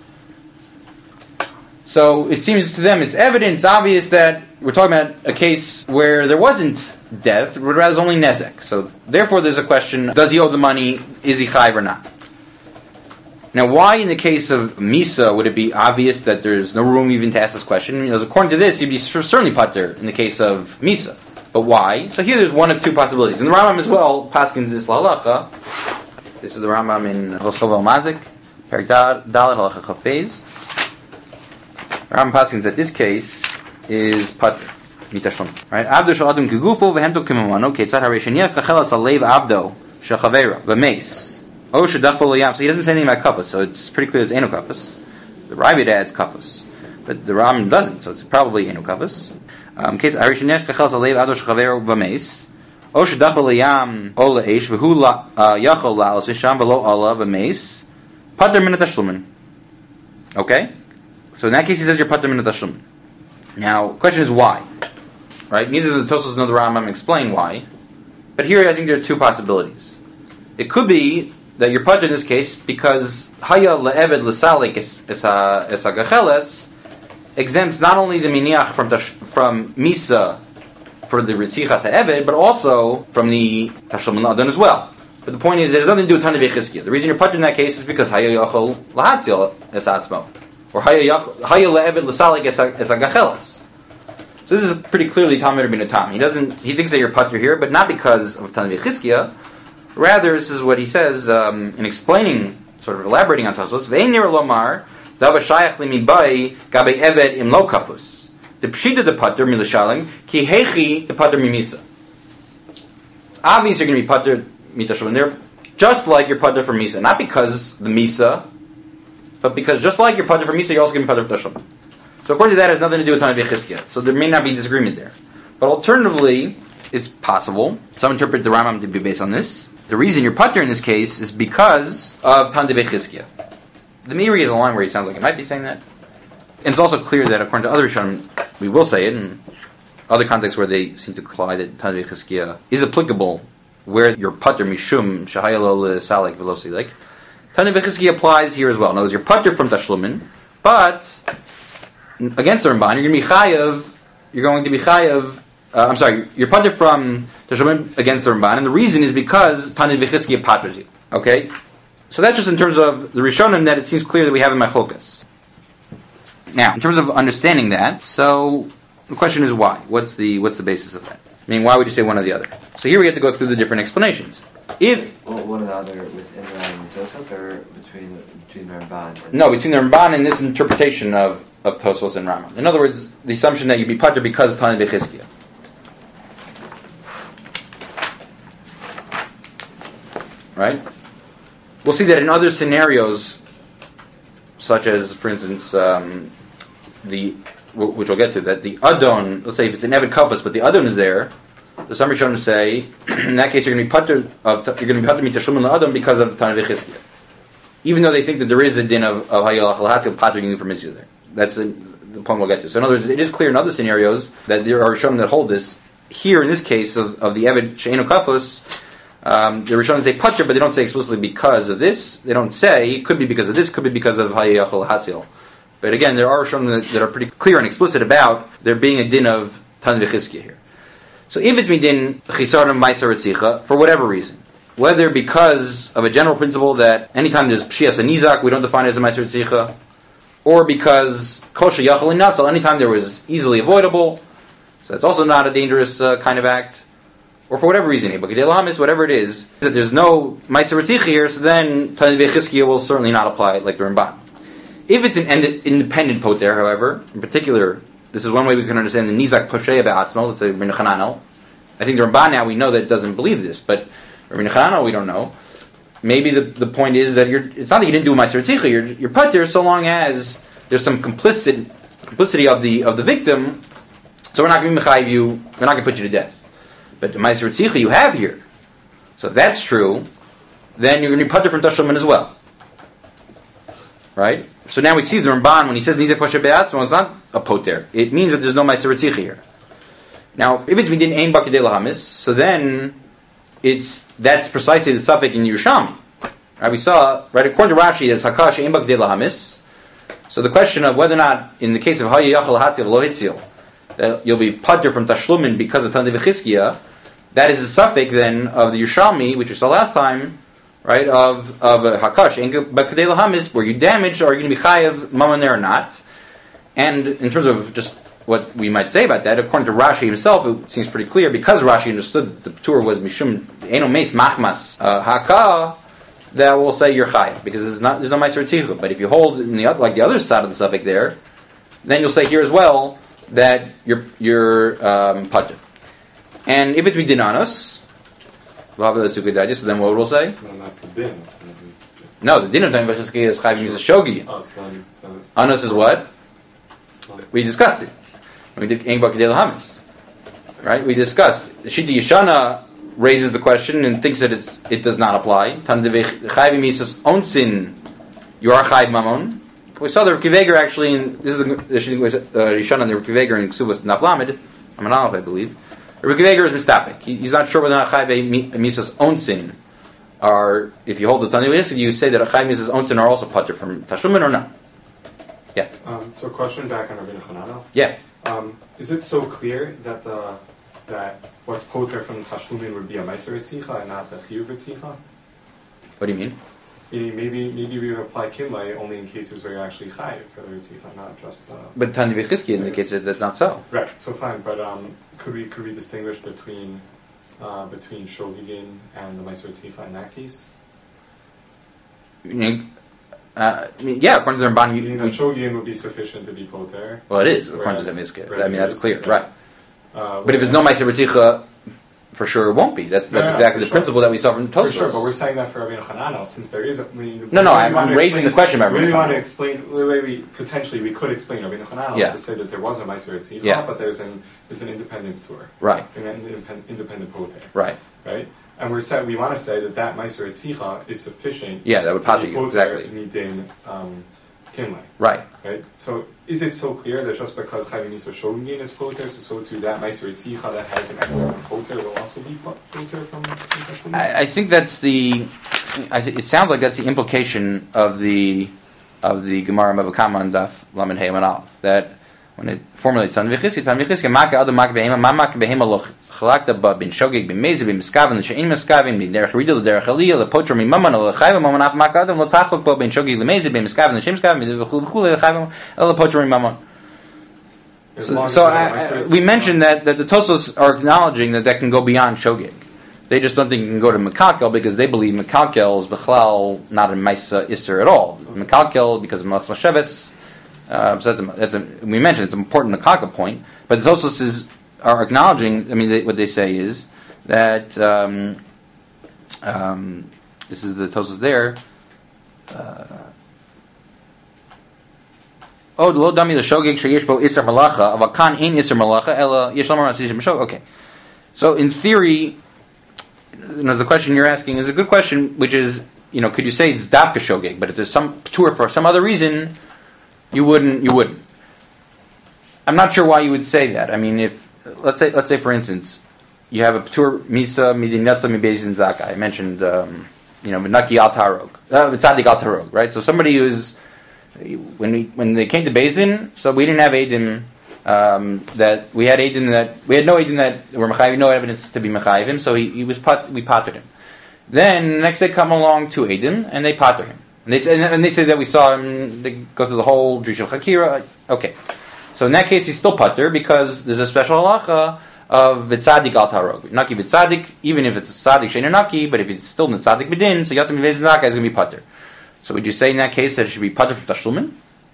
So it seems to them it's evident, it's obvious that we're talking about a case where there wasn't death, but rather was only nezek. So therefore, there's a question: does he owe the money? Is he chayv or not? Now, why in the case of Misa would it be obvious that there's no room even to ask this question? Because according to this, you'd be certainly pater in the case of Misa. But why? So here, there's one of two possibilities, and the Rambam as well paskins this halacha. This is the Rambam in Roshov El Mazik, Perik Dalet Halacha Chafez. Rambam paskins that this case is pater mitashon. Right? Abdo shel adam kegufo vehemto kemamano ketzad haresheniach kachelas alev abdo shechavera v'meis o shedach bolo yam. So he doesn't say anything about kafas, so it's pretty clear it's eno kafas. The Ravid adds kafas, but the Rambam doesn't, so it's probably eno kafas. Ketzad haresheniach kachelas alev abdo shechavera v'meis. O shedach b'layam o le'esh v'hu yachol la'alos v'sham v'lo ala v'meis pater min hatashlumin. Okay? So in that case he says you're pater min hatashlumin. Now, the question is why? Right? Neither the Tosfos nor the Rambam explain why. But here I think there are two possibilities. It could be that you're put in this case because Haya le'eved l'salik es hagacheles exempts not only the miniach from tash, from Misa for the Ritzichas ha'eved, but also from the Tashlum Adon as well. But the point is, it has nothing to do with Tana V'Chizkiya. The reason you're put in that case is because Haya Yachol Lahatzil es Atzmo, or Haya le'eved l'salik es hagacheles. So this is pretty clearly Talmud Rabbeinu Tam. He doesn't. He thinks that you're putter here, but not because of Tana V'Chizkiya. Rather, this is what he says um, in explaining, sort of elaborating on Tosfos. Ve'ein nir lomar dava shayach limibai gabe eved im lo kafus. The pshita de putter milashalim ki hechi de putter mimisa. Obviously, you're going to be putter mitashalim there, just like you're putter for misa, not because the misa, but because just like you're putter for misa, you're also going to be putter for tashalim. So according to that, it has nothing to do with Tana V'Chizkiya. So there may not be disagreement there. But alternatively, it's possible. Some interpret the Rambam to be based on this. The reason you're putter in this case is because of Tana V'Chizkiya. The Meiri is a line where he sounds like it might be saying that. And it's also clear that according to other Rishonim, we will say it, in other contexts where they seem to imply that Tana V'Chizkiya is applicable, where you're putter mishum shahayalo l'salik v'lo silek. Tana V'Chizkiya applies here as well. In other words, you're putter from Tashlumin, but against the Ramban, you're going to be chayav. You're going to be chayav. Uh, I'm sorry, you're putter from Tashlumin against the Ramban, and the reason is because Tana V'Chizkiya patters you. Okay, so that's just in terms of the Rishonim that it seems clear that we have in Machlokas. Now, in terms of understanding that, so the question is why? What's the what's the basis of that? I mean, why would you say one or the other? So here we have to go through the different explanations. If well, one or the other within the Tosfos or between between the Ramban? And no, between the Ramban and this interpretation of of Tosfos and Rambam. In other words, the assumption that you'd be putter because of Tana V'Chizkiya. Right? We'll see that in other scenarios, such as, for instance, um, the which we'll get to, that the Adon, let's say if it's an Eved Kafas, but the Adon is there, the some Rishonim say, in that case you're going to be putter of you're going to be putter mitashum the Adon because of Tana V'Chizkiya. Even though they think that there is a din of of Hayal Achalahatil pattering you from Mitzvah there. That's a, the point we'll get to. So in other words, it is clear in other scenarios that there are Rishonim that hold this. Here, in this case of, of the Eved She'enu Kafas, um, the Rishonim say putter, but they don't say explicitly because of this. They don't say it could be because of this, could be because of Hayal Achalahatil. But again, there are Rishonim that, that are pretty clear and explicit about there being a din of Tana V'Chizkiya here. So if it's midin chisaron ma'aser ritzicha, for whatever reason, whether because of a general principle that anytime there's pshias and nizak, we don't define it as a ma'aser ritzicha, or because kosher yachal and natzal, anytime there was easily avoidable, so that's also not a dangerous uh, kind of act, or for whatever reason, whatever it is, that there's no ma'aser ritzicha here, so then Tana V'Chizkiya will certainly not apply like the Ramban. If it's an independent poter, however, in particular, this is one way we can understand the nizak poshei ba'atzmo. Let's say Rabbeinu Chananel. I think the Ramban now we know that it doesn't believe this, but Rabbeinu Chananel we don't know. Maybe the the point is that you're. It's not that you didn't do a ma'aser ritzicha. You're you're putter so long as there's some complicit complicity of the of the victim. So we're not going to mechayiv you. We're not going to put you to death. But the ma'aser ritzicha you have here. So if that's true, then you're going to be putter from tashlumin as well. Right? So now we see the Ramban, when he says nizak posher be'atzmo, it's not a poter. It means that there's no ma'aser ritzicha here. Now, if it's midin ein bakadei lahamis, so then it's that's precisely the suffix in Yerushalmi. Right? We saw, right, according to Rashi, that it's hakash ein bakadei lahamis. So the question of whether or not, in the case of hayya yachal hatzil lo hitzil, that you'll be putter from tashlumin because of Tana V'Chizkiya, that is the suffix then of the Yerushalmi, which we saw last time, right, of of uh, hakash bakadei lahamis, where you damage, are you going to be chayav mamaner or not? And in terms of just what we might say about that, according to Rashi himself, it seems pretty clear, because Rashi understood that the tour was mishum eno meis machmas uh, haka, that will say you're chayav, because there's not there's no ma'aser ritzicha. But if you hold in the like the other side of the suffix there, then you'll say here as well that you're you're um, pater. And if it's midinanos, we'll have the Sukkot Digest, so then what we'll say? So then that's the din. No, the din of Tana V'Chizkiya is chayv is a shogi. Oh, so then, so then, Anos is what? We discussed it. We did Ein Bakadei Lahamis. Right? We discussed. Shita Yeshana raises the question and thinks that it's, it does not apply. Tana V'Chizkiya misas own sin, you are chayv mamon. we saw the Reb Akiva Eiger actually. In, this is the Yishan on the Reb Akiva Eiger in Ksubas Naflamed. I'm an Aleph, I believe. Reb Akiva Eiger is mistapik. He, he's not sure whether or not Chayve Misa's own sin are. If you hold the Tani V'Yisig, you say that Chayve Misa's own sin are also pater from Tashlumin or not. Yeah. Um, so, a question back on Rabbeinu Chananel. Yeah. Um, is it so clear that the that what's poter from Tashlumin would be a Meiser Etzicha and not the Chiyuv Etzicha? What do you mean? Meaning maybe maybe we would apply Kimlay only in cases where you're actually Chayiv for the Etzicha, not just. Uh, but Tani V'Chizki indicates that that's not so. Right. So fine, but um, could we could we distinguish between uh, between Shogigin and the Meiser Etzicha in that case? You mean, uh, I mean, yeah, according to the Ramban, you, Meaning that Shogigin would be sufficient to be poter. well, it is according Whereas, to the Mizkeh. right, I mean, that's is, clear, yeah. right? Uh, But if there's no Meiser Etzicha, for sure it won't be. That's that's No, no, exactly for the sure. principle that we saw from Tosfos. For sure, but we're saying that for Rabbeinu Chananel, since there is a... We, No, no, we I'm- want I'm to raising explain- the question about We Rabbeinu want to Chananel. explain... The way we... Potentially, we could explain Rabbeinu Chananel Yeah. to say that there was a Meiser Etzicha, Yeah. but there's an, there's an independent tour. Right, An independent, independent poter. right. Right? And we're saying, we want to say that that Meiser Etzicha is sufficient... Yeah, that would to potter be you, poter exactly. Midin, um, Kinlay. Right. Right? So, is it so clear that just because Chayim Nisa Shogin is poter, so so too that Meiser Etzicha that has an extra poter will also be po- poter from... from I, I think that's the. I th- it sounds like that's the implication of the of the Gemara Mavakama and Daf Lamed Hey and Aleph, that when it formulates Tan V'Chizki, Tan V'Chizki Maka Adam Maka Behema Ma Maka Behema Lo Chalakta Ba Bin Shogeg Bin Mezi Bin Miskaven L'Shein Miskaven Bin Derech Rida L'Derech Aliyah L'Potra Mi Maman L'Chayva Maman Af Maka Adam L'Tachlok Ba Bin Shogeg L'Mezi Bin Miskaven L'Shein Miskaven Bin V'Chul V'Chul L'Chayva L'Potra Mi Maman. As So, long as so we have I, Meiser I, Etzicha. we mentioned that, that the Tosos are acknowledging that that can go beyond Shogeg. They just don't think it can go to Mekalkel because they believe Mekalkel is Bechlal not a Maisa Isser at all. Mekalkel because of Melech Masheves. Uh, so that's a, that's a, we mentioned it's an important Mekalkel point. But the Tosos is, are acknowledging, I mean, they, what they say is that, um, um, this is the Tosos there, uh, Oh, lo dami l'shogeg sheyesh bo isser malacha, aval kan ein isser malacha, ela yesh lamar asishim shogeg. Okay, so in theory, you know, the question you're asking is a good question, which is, you know, could you say it's dafka shogeg? But if there's some tour for some other reason, you wouldn't. You wouldn't. I'm not sure why you would say that. I mean, if let's say, let's say for instance, you have a tour misa midin yatsa mi bezin zaka. I mentioned, um, you know, naki al tarog, uh, tzadik al tarog, right? So somebody who's When we when they came to Bezin, so we didn't have Eidim um, that we had Eidim that we had no Eidim that were Mechayim, no evidence to be Mechayim, so he, he was pot, we potted him. Then the next day come along two Eidim and they potter him, and they say and they say that we saw him. They go through the whole Drush of Chakira. Okay, so in that case he's still potter because there's a special halacha of Vitzadik al Tarog, Naki Vitzadik, even if it's a Tzadik Shein Naki, but if it's still Vitzadik B'din, so Yatzim Bezin Naka is going to be potter. So would you say in that case that it should be pater from Tashlumin?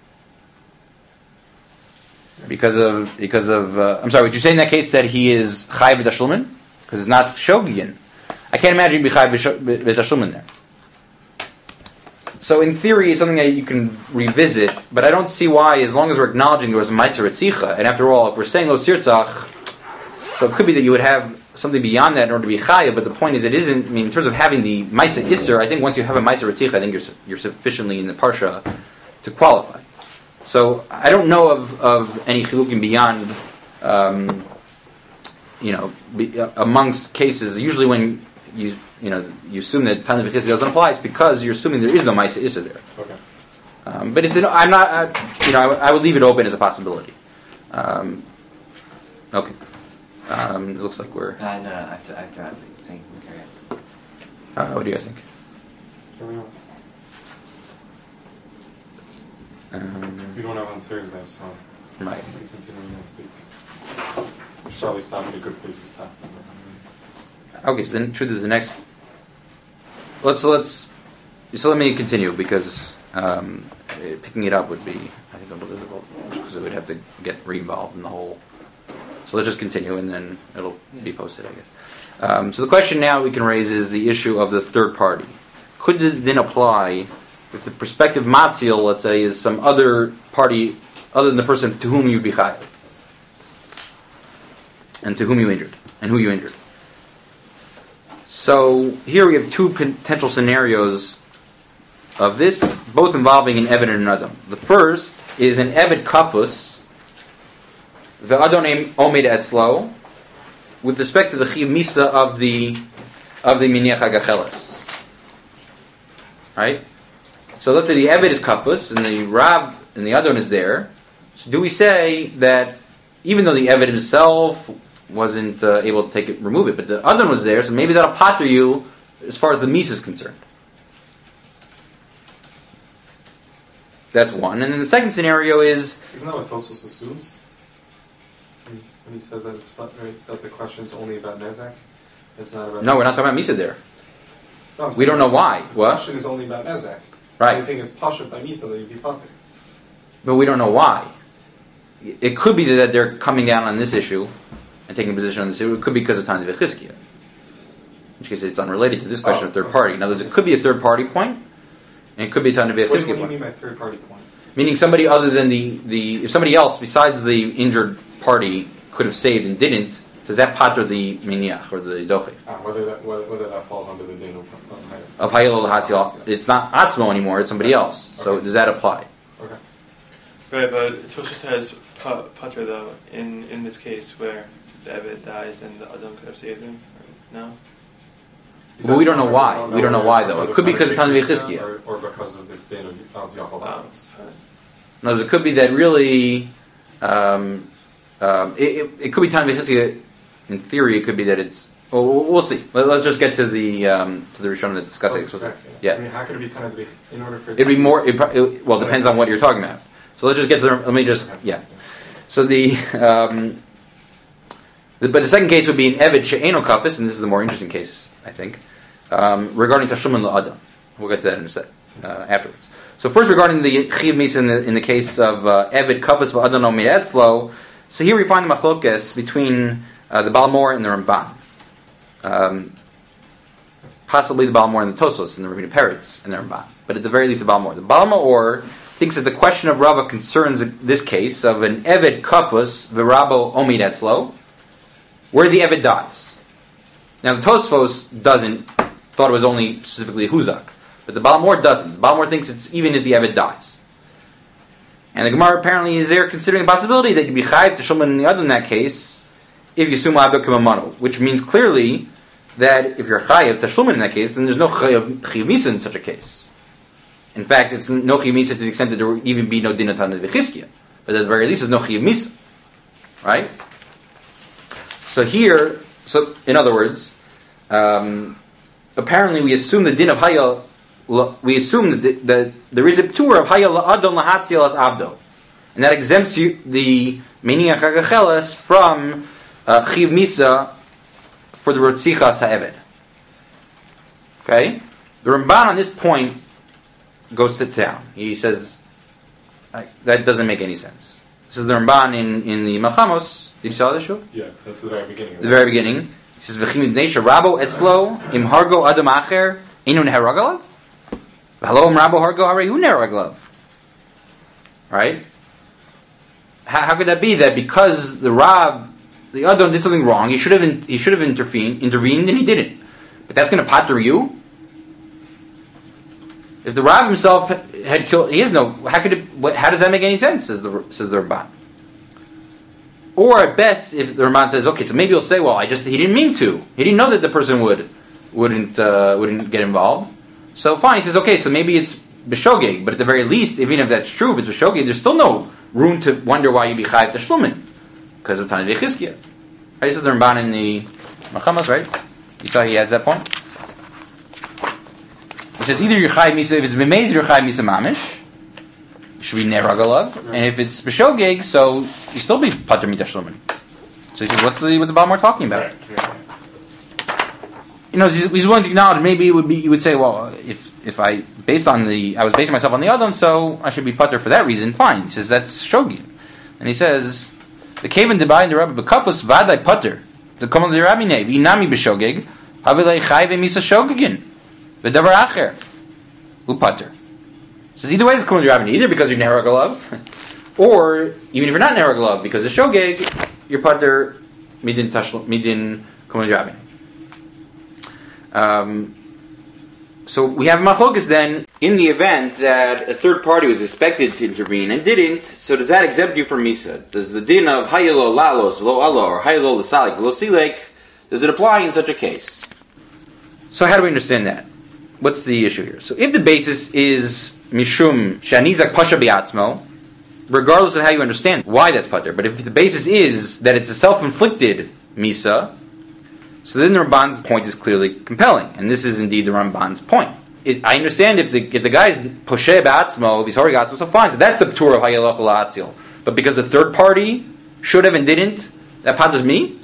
Because of because of uh, I'm sorry. Would you say in that case that he is Chayv Tashlumin because it's not Shogigin? I can't imagine be Chayv Tashlumin there. So in theory, it's something that you can revisit, but I don't see why. As long as we're acknowledging there was a Meiser Etzicha, and after all, if we're saying Lo Sirtzach, so it could be that you would have something beyond that in order to be Chayav, but the point is it isn't, I mean, in terms of having the Maisa Isser, I think once you have a Maisa Ritzicha, I think you're you're sufficiently in the Parsha to qualify. So I don't know of, of any Chilukim beyond, um, you know, be, uh, amongst cases, usually when you you know, you assume that Tana B'Chizki doesn't apply, it's because you're assuming there is no Maisa Isser there. Okay. Um, but it's, an, I'm not, I, you know, I, w- I would leave it open as a possibility. Um, okay. Um, it looks like we're. Uh, no, no, I have to, I have to add the thing. Okay. Uh, what do you guys think? Here we go. Um, We don't have on Thursday, so right. we continue next week. We should probably stop at a good place to stop. Okay, so then truth is the next. Let's let's. So let me continue because um, eh, picking it up would be, I think, a little difficult because it would have to get re-involved in the whole. So let's just continue and then it'll be posted, I guess. Um, so the question now we can raise is the issue of the third party. Could it then apply if the prospective matzil, let's say, is some other party other than the person to whom you be chayav and to whom you injured and who you injured? So here we have two potential scenarios of this, both involving an Eved and an Adam. The first is an Eved Kafus, the Adonim Omed Etzlo, with respect to the Chiv Misa of the of the Miniach HaGacheles. Right? So let's say the Eved is Kafus, and the Rab and the Adon is there. So do we say that even though the Eved himself wasn't uh, able to take it, remove it, but the Adon was there, so maybe that'll pater you as far as the Misa is concerned? That's one. And then the second scenario is... Isn't that what Tosfos assumes? When when he says that it's right, that the question is only about Nezek? It's not about... No, Nezek. we're not talking about Misa there. No, We don't know why. The What? question is only about Nezek. Right. I think it's Pashat by Misa that you'd be Pater. But we don't know why. It could be that they're coming down on this issue and taking a position on this issue. It could be because of Tanya V'chizkiya. In which case it's unrelated to this question Oh, of third okay. party. In other words, it could be a third party point, and it could be a Tanya What, what do V'chizkiya you point. mean by third party point? Meaning somebody other than the, the... If somebody else besides the injured party could have saved and didn't, does that pater the miniach or the doche? Ah, whether that whether, whether that falls under the din of, of Hayat. Of Hayel Hatzil. It's not Atzmo anymore, it's somebody else. So Okay. does that apply? Okay. Right, but Tosha says pa- Pater though in, in this case where the Eved dies and the Adam could have saved him. No. He Well, says we don't know Pater, why. We don't know why, though. It could be because of Tanya V'chizkiya. Or, or because of this din of, of Yachol Oh, Hadas. fine. In other words, it could be that really, um, um, it, it, it could be Tanya V'chizkiya. In theory, it could be that it's. Well, we'll we'll see. Let, let's just get to the um, to the Rishon that discuss it. Okay. Yeah, I mean, how could it be Tanya V'chizkiya in order for it it'd be to- more. It, pro- it, well, it depends on what you're talking about. So let's just get to the. Let me just. Yeah. So the. Um, the but the second case would be an Eved She'eno Kapis, and this is the more interesting case, I think, um, regarding Tashlumin La'adam. We'll get to that in a sec uh, afterwards. So first, regarding the Chiv Misa in the in the case of uh, Eved Kapis V'Adam Omed Etzlo. So here we find a machlokes between uh, the Balmor and the Ramban. Um, possibly the Balmor and the Tosos and the Ravina Peretz and the Ramban. But at the very least the Balmor. The Balmor thinks that the question of Rava concerns this case of an Eved Kafus V'Rabo Omid Etzlo, where the Eved dies. Now the Tosfos doesn't, thought it was only specifically Huzak. But the Balmor doesn't. The Balmor thinks it's even if the Eved dies. And the Gemara apparently is there considering the possibility that you'd be chayiv to Shulman in the other in that case, if you assume Avdo Kimamano, which means clearly that if you're chayiv to Shulman in that case, then there's no chayiv misa in such a case. In fact, it's no chayiv misa to the extent that there would even be no din Tanya V'chizkiya. But at the very least, there's no chayiv misa. Right? So here, so in other words, um, apparently we assume the din of Hayal, we assume that, the, that there is a tour of Hayal La'adon Lahatziel as Abdo. And that exempts you, the Miniach HaGacheles from uh, Chiv Misa for the Rotzichas HaEved. Okay? The Ramban on this point goes to town. He says, I, that doesn't make any sense. This is the Ramban in, in the Malchamos. Did you saw this show? Yeah, that's the very beginning. The very beginning. He says, V'chim Ibnei Rabo Etzlo Im Hargo Adam Acher Inun Heragalav V'halo Im Rabo Hargo Harehun Heragalav. Right? How, how could that be? That because the Rav, the Adon did something wrong, he should have in, he should have intervened, intervened, and he didn't. But that's going to pater you. If the Rav himself had killed, he has no. How could it? What, how does that make any sense? Says the says the Ramban. Or at best, if the Ramban says, okay, so maybe he'll say, well, I just he didn't mean to. He didn't know that the person would wouldn't uh, wouldn't get involved. So fine, he says, okay, so maybe it's b'shogeg, but at the very least, even if that's true, if it's b'shogeg, there's still no room to wonder why you'd be chayiv to shlumin because of Tanya V'chizkiya. Right, this is the Ramban in the Machamas, right? You saw he adds that point. It says either you're chayiv misa, if it's b'meiz, you're chayiv misa mamish. Should be neragalav, and if it's b'shogeg, so you still be pater mitashlumin. So he says, what's the what's the Balmor talking about? Right, right. You know, he's, he's willing to acknowledge. Maybe it would be. You would say, well, if if I based on the, I was basing myself on the Adon, so I should be pater for that reason. Fine. He says that's shogeg, and he says the kaven debai the rabbi bekafus vaday pater the common the rabbi name inami b'shogeg havilei chayve misa shogegin v'davar acher upater. So either way, it's common the rabbi either because you're neragalav, or even if you're not neragalav because it's shogeg, you're pater midin tashlo midin common the rabbi. Um, so we have machlokas then in the event that a third party was expected to intervene and didn't, so does that exempt you from Misa? Does the din of Hayelo Lalos, Lo Allah, or Hayelo Lasalik, Lo Silek, does it apply in such a case? So how do we understand that? What's the issue here? So if the basis is Mishum Shanizak Pasha Biatzmo, regardless of how you understand why that's pater, but if the basis is that it's a self-inflicted Misa, so then the Ramban's point is clearly compelling, and this is indeed the Ramban's point. It, I understand if the if the guy is Poshe Ba'atzmo, if he's already got so fine, so that's the P'tur of Hayelach La'atzil. But because the third party should have and didn't, that paters me?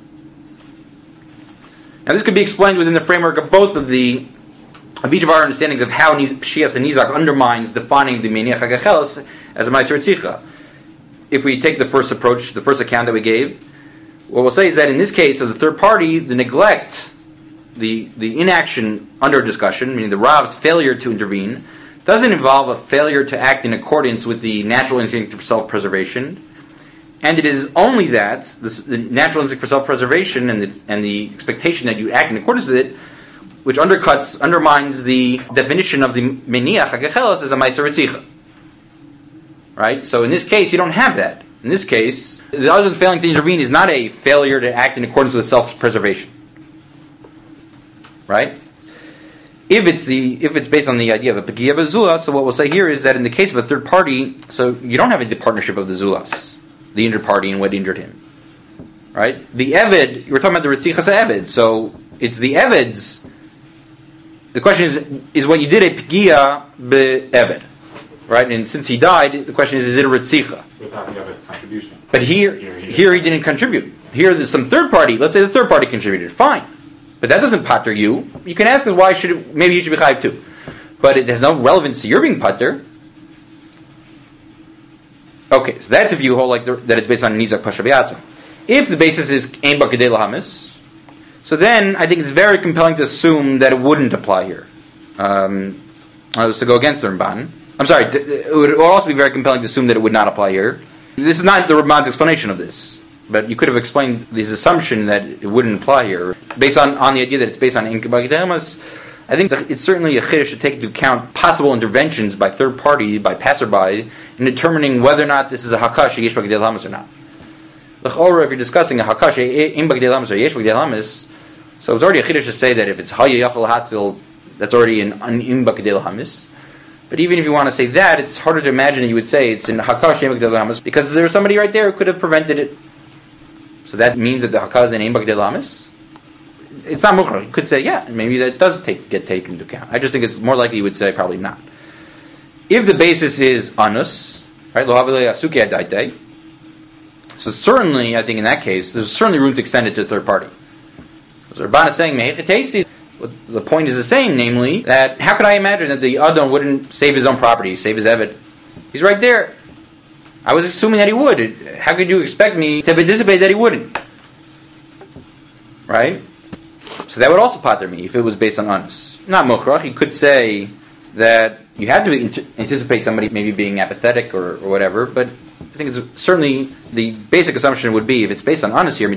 Now this could be explained within the framework of both of the of each of our understandings of how Shias and Nizak undermines defining the Meniach HaGacheles as a Ma'aser Tzricha. If we take the first approach, the first account that we gave, what we'll say is that in this case of the third party, the neglect, the the inaction under discussion, meaning the Rav's failure to intervene, doesn't involve a failure to act in accordance with the natural instinct for self-preservation, and it is only that this, the natural instinct for self-preservation and the and the expectation that you act in accordance with it, which undercuts, undermines the definition of the Meniach HaGacheles as a Ma'aser Ritzicha. Right? So in this case, you don't have that. In this case, the other than failing to intervene is not a failure to act in accordance with self-preservation. Right? If it's the if it's based on the idea of a Pegiyah B'Zula, so what we'll say here is that in the case of a third party, so you don't have the partnership of the Zulas, the injured party, and what injured him. Right? The Eved, we're talking about the Ritzichas Eved, so it's the Eved's. The question is, is what you did a Pegiyah B'Eved? Right? And since he died, the question is, is it a Ritzicha? Without the Eved's contribution. But here, here he, here he didn't contribute. Here there's some third party, let's say the third party contributed, fine. But that doesn't pater you. You can ask us why should it, maybe you should be chayiv too. But it has no relevance to your being pater. Okay, so that's if you hold like the, that it's based on nizak pasha b'yatzma. If the basis is ein ba kedei lahamis, so then I think it's very compelling to assume that it wouldn't apply here. Um, I was to go against the Ramban. I'm sorry, it would also be very compelling to assume that it would not apply here. This is not the Ramban's explanation of this. But you could have explained this assumption that it wouldn't apply here, based on, on the idea that it's based on Inkabagdamas. I think it's, it's certainly a chiddush to take into account possible interventions by third party, by passerby, in determining whether or not this is a hakash yesh bagdei lamas or not. L'chora, if you're discussing a hakash in bagdei lamas or yesh bagdei lamas, so it's already a chiddush to say that if it's hayya yachal hatzil, that's already in in bagdei lamas. But even if you want to say that, it's harder to imagine that you would say it's in hakash in bagdei lamas because there was somebody right there who could have prevented it. So that means that the hakaz in ein bagdei lamas. It's not mukhra. You could say, yeah, maybe that does take, get taken into account. I just think it's more likely you would say probably not. If the basis is anus, right, lo havilei asuki adaitei, so certainly, I think in that case, there's certainly room to extend it to the third party. So Rabban is saying, mehechetesi, the point is the same, namely, that how could I imagine that the Adon wouldn't save his own property, save his Eved? He's right there. I was assuming that he would. How could you expect me to anticipate that he wouldn't? Right? So that would also pater me if it was based on anus. Not mukhrach. You could say that you had to anticipate somebody maybe being apathetic or, or whatever, but I think it's certainly the basic assumption would be if it's based on anus here,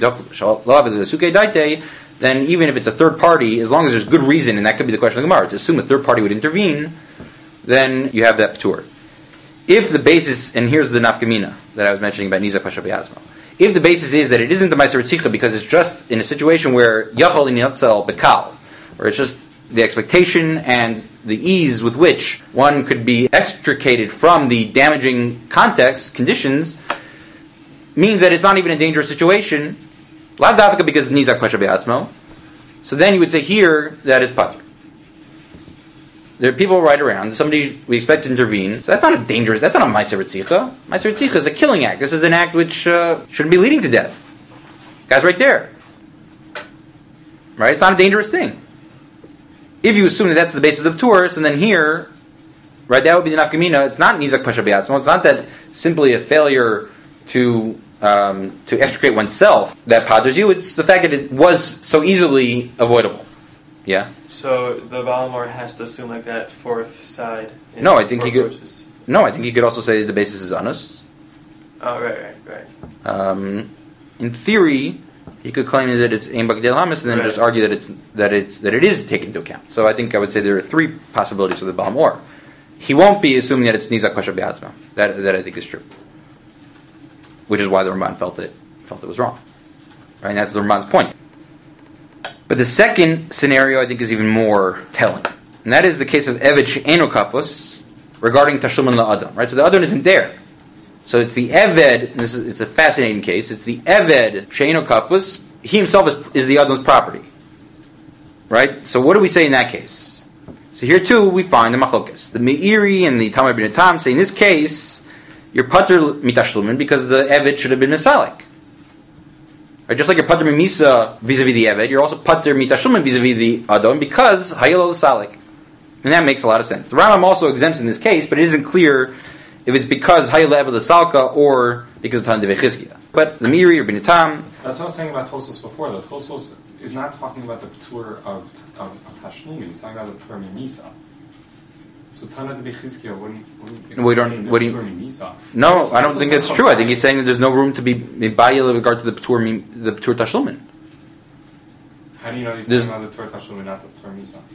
then even if it's a third party, as long as there's good reason, and that could be the question of the Gemara, to assume a third party would intervene, then you have that p'tur. If the basis, and here's the nafkamina that I was mentioning about Nizak Pasha B'Yazma, if the basis is that it isn't the Ma'aser Ritzicha because it's just in a situation where Yachal in Yatzel Bekal, where it's just the expectation and the ease with which one could be extricated from the damaging context, conditions, means that it's not even a dangerous situation, Lav Dafka because it's Nizak Pasha B'Yazma, so then you would say here that it's pater. There are people right around. Somebody we expect to intervene. So that's not a dangerous. That's not a Ma'aser Ritzicha. Ma'aser Ritzicha is a killing act. This is an act which uh, shouldn't be leading to death. Guy's right there. Right? It's not a dangerous thing. If you assume that that's the basis of the tourist, and then here, right, that would be the nafkamina. It's not Nizak Pasha B'Yatzmo. It's not that simply a failure to um, to extricate oneself that bothers you. It's the fact that it was so easily avoidable. Yeah. So the Balamor has to assume like that fourth side. In no, I think he could. Approaches. No, I think he could also say that the basis is anus. Oh, right, right, right. Um, in theory, he could claim that it's ein b'kedei lamis and then Right. just argue that it's that it's that it is taken into account. So I think I would say there are three possibilities for the Baal Mor. He won't be assuming that it's nizak kasha b'atzma. That that I think is true. Which is why the Ramban felt it felt it was wrong. Right, and that's the Ramban's point. But the second scenario I think is even more telling, and that is the case of Eved she'eno kafus regarding tashlumin la'adam. Right, so the Adon isn't there. So it's the Eved. And this is it's a fascinating case. It's the Eved she'eno kafus. He himself is, is the Adon's property. Right. So what do we say in that case? So here too we find the machlokas. The Meiri and the Talmud B'nai Tam say in this case you're pater mitashlumin because the Eved should have been misalik. Right, just like you're pater mimisa vis-a-vis the Eved, you're also pater mitashlumin vis-a-vis the Adon because hayel l'salik, and that makes a lot of sense. The Rambam also exempts in this case, but it isn't clear if it's because hayel l'Eved l'salka or because of Tan Devechizkiya. But the Meiri or B'nai Tam. That's what I was saying about Tosfos before, though. Tosfos is not talking about the P'tur of, of, of Tashlumi, he's talking about the P'tur Mimisa. So Tana Devechizkiya wouldn't, wouldn't explain We don't- the what do you- P'tur Mimisa. No, Tosfos- I don't Tosfos think is that's true. I think fine. he's saying that there's no room to be mibayil with regard to the P'tur mim- the P'tur Tashlumin. How do you know he's There's- talking about the P'tur Tashlumi, not the P'tur Misa?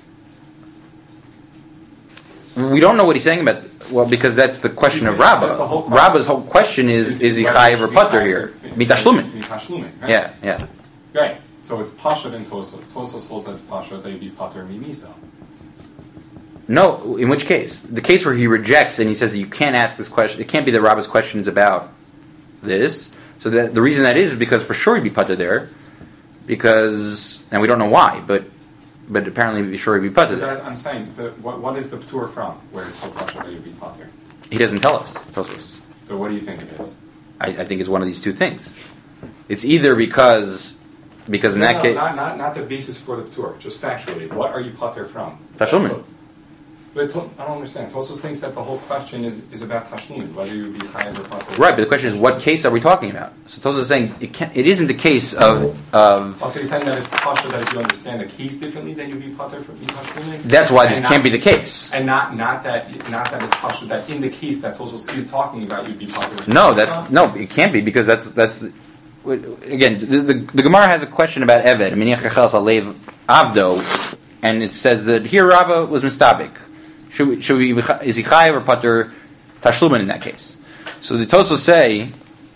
We don't know what he's saying about. Well, because that's the question He's of saying- that's Rabbah. the whole question. Rabbah's whole question is: Is he whether chayiv it or should be pater chayiv here? or- Mitashlumin. Mitashlumin, right? Yeah, yeah. Right. So it's Pashat and Tosfos. Tosfos holds that Pashat that you'd be Pater Mimisa. No, in which case? The case where he rejects and he says that you can't ask this question. It can't be that Rabbah's questions about this. So that the reason that is is because for sure he'd be pater there, because and we don't know why, but but apparently he'd be sure he'd be pater But there. that, I'm saying, the, what, what is the P'tur from, where it's so Pashat that you'd be Pater? He doesn't tell us. Tosfos. So what do you think it is? I, I think it's one of these two things. It's either because because in No, that no, case not, not, not the basis for the P'tur, just factually. What are you Pater from? Tashlumin. But to, I don't understand. Tosfos thinks that the whole question is, is about Tashlumin, whether you would be Chayav or Pater. Right, but the question is, what case are we talking about? So Tosfos is saying it can't, it isn't the case of of. Also, you're saying that it's Pasha that if you understand the case differently, then you'd be Pater from Tashlumin? That's why this And can't not- be the case. And not not that not that it's Pasha that in the case that Tosfos is talking about, you'd be Pater from No, Misa. that's no, it can't be because that's that's the, again the, the, the Gemara has a question about Eved, Miniach Echel Salev Abdo, and it says that here Rabbah was mistabik. Should we, should we is he chayav or pater tashlumin in that case? So the Tosfos say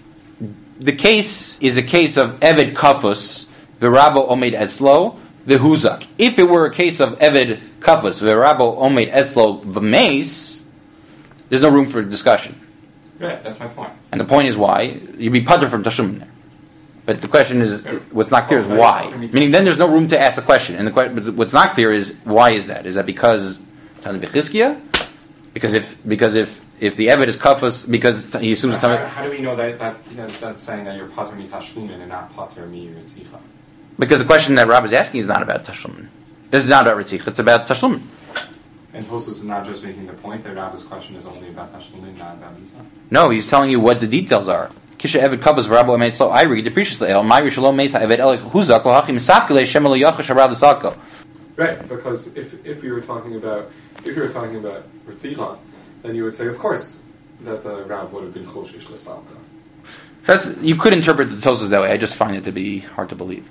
the case is a case of Eved kafus v'Rabbo omed etzlo v'huzak. If it were a case of Eved kafus v'Rabbo omed etzlo v'meis, there's no room for discussion. Right, that's my point. And the point is why you'd be pater from tashlumin there. But the question is, what's not clear is why. Meaning, then there's no room to ask the question. And the que- but what's not clear is why is that? Is that because Tan V'chizkiya? Because if because if if the Eved is kafus, because he assumes How, Tan, how do we know that, that you know, that's saying that you're Pater mi Tashlumin and not Pater mi Ritzicha? because the question that Rab is asking is not about tashlumin. It's not about ritzich. It's about tashlumin. And Tosfos is not just making the point that Rabba's question is only about Tashlumin, not about Misa? No, he's telling you what the details are. Kisha Eved kafus v'Rabbo omed etzlo. I read the precious le'el. Ma'ir shalom meisa Eved elech huzak l'hachim sakle shem lo yachash harav l'salko. Right, because if if we were talking about if you were talking about Ritzicha, then you would say, of course, that the Rav would have been Choshish L'Stalka. That's you could interpret the Tosfos that way. I just find it to be hard to believe.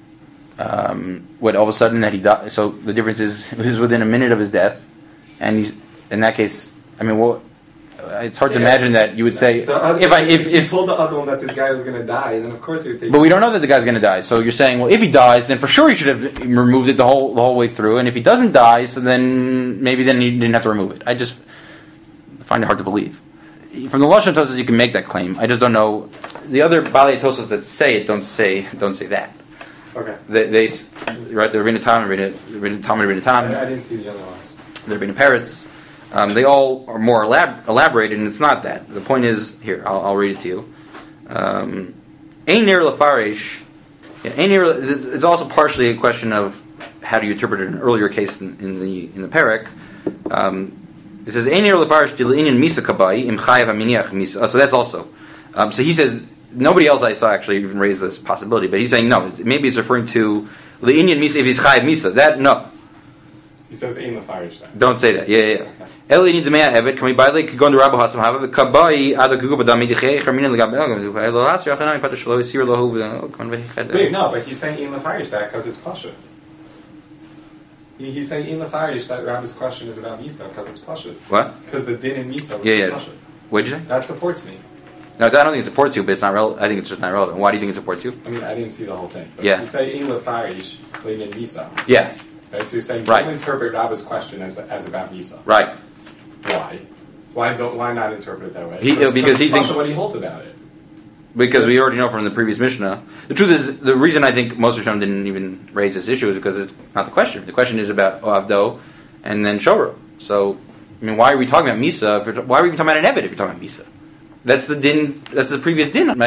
Um, what all of a sudden that he died? So the difference is he was within a minute of his death, and he's in that case. I mean, well, it's hard to Yeah. imagine that you would say The other- if I if, you if told the other one that this guy was going to die, then of course he would take. but we don't know that the guy's going to die. So you're saying, well, if he dies, then for sure he should have removed it the whole the whole way through. And if he doesn't die, so then maybe then he didn't have to remove it. I just find it hard to believe. From the Lashon Tosfos, you can make that claim. I just don't know. The other Balei Tosfos that say it don't say don't say that. Okay. They, they s- right. The Rebbeinu Tam, Rebbeinu Tam, Rebbeinu I, Tam. I didn't see the other ones. The Rebbeinu Peretz. Um, they all are more elab- elaborated, and it's not that. The point is here. I'll, I'll read it to you. Um, Ein ner lefarish. Yeah, ein ner- It's also partially a question of how do you interpret an earlier case in, in the in the Perek. Um, it says Ein ner lefarish dilinin misa kabai im chayav aminiach misa. Oh, so that's also. Um, so he says nobody else I saw actually even raised this possibility, but he's saying no. It's, maybe it's referring to the Inyan misa if he's chayav misa. That no. He says Ein Lefarish then. Don't say that. Yeah, yeah, yeah. Eli need the mea evet. Can we buy like go to Rabbi Hasam have the kabai other Google dami diche Hermina legab elgam. Elo has yachanami pater shlo isir lo hu. Wait, no, but he's saying in lefarish that because it's pasha. He, he's saying in lefarish that Rabbi's question is about Misa because it's pasha. What? Because the din in Misa was yeah, yeah. pasha. What did you say? That supports me. No, I don't think it supports you, but it's not relevant. I think it's just not relevant. Why do you think it supports you? I mean, I didn't see the whole thing. But Yeah. You say in lefarish in Misa. Yeah. Right. So you're saying Right. don't interpret Rabbi's question as as about Misa. Right. Why? Why don't? Why not interpret it that way? He- because he it's thinks- pasha what he holds about it. Because we already know from the previous Mishnah. The truth is, the reason I think most Rishonim didn't even raise this issue is because it's not the question. The question is about Avdo and then Shoro. So, I mean, why are we talking about Misa? If we're, why are we talking about an Eved if you're talking about Misa? That's the din. That's the previous din. I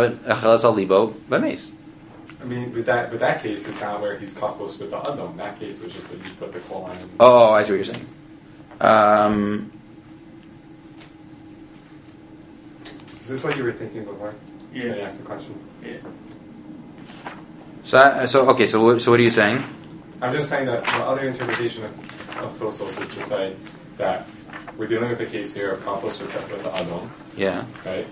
mean, but that but that case is not where he's kafos with the Adon. That case was just that you put the call on him. Oh, I see what you're saying. Um, Is this what you were thinking before? Yeah. Can I ask the question? Yeah. so, I- so okay. So, what- so what are you saying? I'm just saying that the other interpretation of, of Tosos is to say that we're dealing with a case here of kafos with, the- with the Adon, Yeah. right?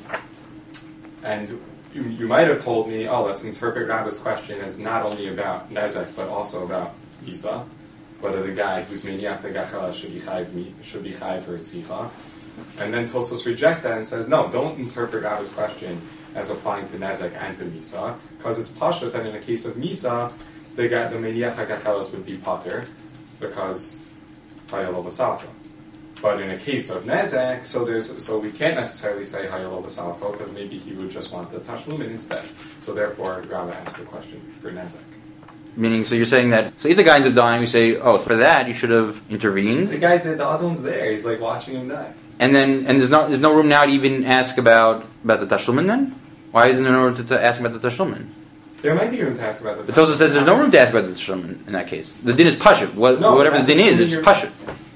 And you, you might have told me, oh, let's interpret Rabbi's question as not only about Nezek, but also about Misa, whether the guy who's Meniach the Gachala should be chayiv mi- should be chayiv for Tzitza. And then Tosos rejects that and says, no, don't interpret Rabbi's question as applying to Nezek and to Misa, because it's pashut that in the case of Misa, the guy, the Meniach HaGachalas would be pater, because Hayalo Basalko. But in a case of Nezek, so there's so we can't necessarily say Hayalo Basalko, because maybe he would just want the Tashlumin instead. So therefore, Rabbi asked the question for Nezek. Meaning, so you're saying that. So if the guy ends up dying, we say, oh, for that you should have intervened. The guy, the, the Adon's there, he's like watching him die. And then, and there's no, there's no room now to even ask about about the tashlumin. Then, why isn't there no room to, to ask about the tashlumin? There might be room to ask about the The Tosafot says there's no room to ask about the tashlumin in that case. The din is pashut. What, No, whatever the that's din is, assuming it's you're- pashut.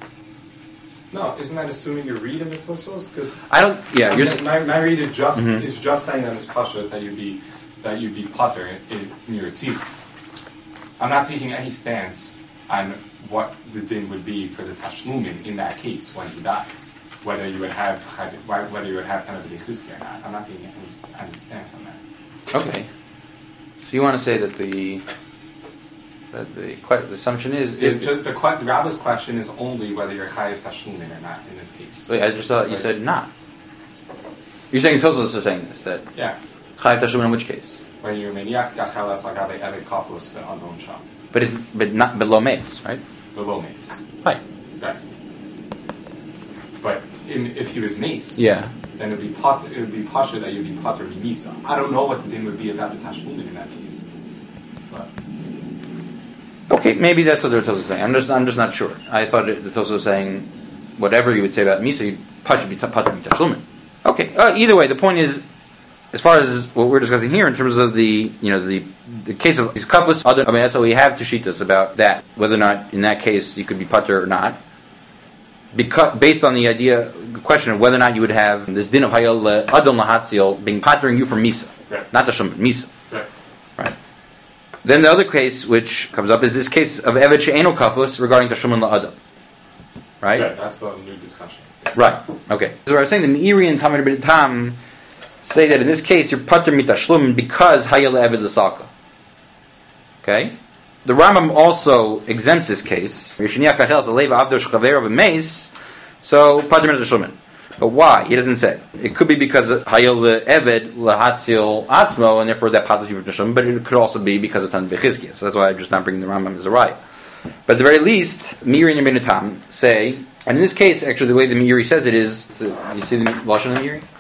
No, isn't that assuming you read in the Tosos? Because I don't. Yeah, you're. s- my, my read is just Mhm. is just saying that it's pasha that you'd be that you'd be pater in, in your tzitz. I'm not taking any stance on what the din would be for the tashlumin in that case when he dies. Whether you would have whether you would have tanah b'dichuzki or not. I'm not taking any, any stance on that. Okay. So you want to say that the that the, que- the assumption is. The, if- the, the, que- the Rabbi's question is only whether you're chayiv tashlumin or not in this case. Wait, I just thought you Right. said not. You're saying Tosafot is saying this, that Yeah, chayiv tashlumin in which case? when you're meniach gachalas agabe evet kafos ve'adon sham But it's but not below mace, right? below mace. Right. Right. But in, if he was mace, Yeah. then it'd be pot, it would be pasha that you'd be pater v'misa. I don't know what the thing would be about the tashlumin in that case. But Okay, maybe that's what the Tosafot is saying. I'm just I'm just not sure. I thought it, the Tosafot was saying whatever you would say about Misa, Pash be Pater be Tashlumin. Okay. Uh, either way, the point is, as far as what we're discussing here, in terms of the you know the the case of these couples, I mean that's all we have to sheet us about that, whether or not in that case you could be Pater or not, because based on the idea, the question of whether or not you would have this din of Hayal Adon Lahatzil being Patering you from Misa, Right. not Tashlumin, Misa. right. Right. Then the other case which comes up is this case of Evet She'eno Kapus regarding Tashlumin La'adam. Right? Yeah, that's the new discussion. Right. Okay. So I was saying the Meiri and Tamid B'Tam Tam say that in this case you're Pater Mitashlumin because Hayal Evet L'Saka. Okay? The Rambam also exempts this case. Yeshiniach Kachel Zaleva Avdo Shchaver of a mace, so Pater Mitashlumin. But why? He doesn't say. It could be because Hayel Eved Lahatzil Atzmo, and therefore that Pater Mitashlumin, but it could also be because of Tan Bechizkiah. So that's why I'm just not bringing the Rambam as a right. But at the very least, Meiri and Ibn Tam say, and in this case, actually, the way the Meiri says it is, so you see the Lashon of the Meiri?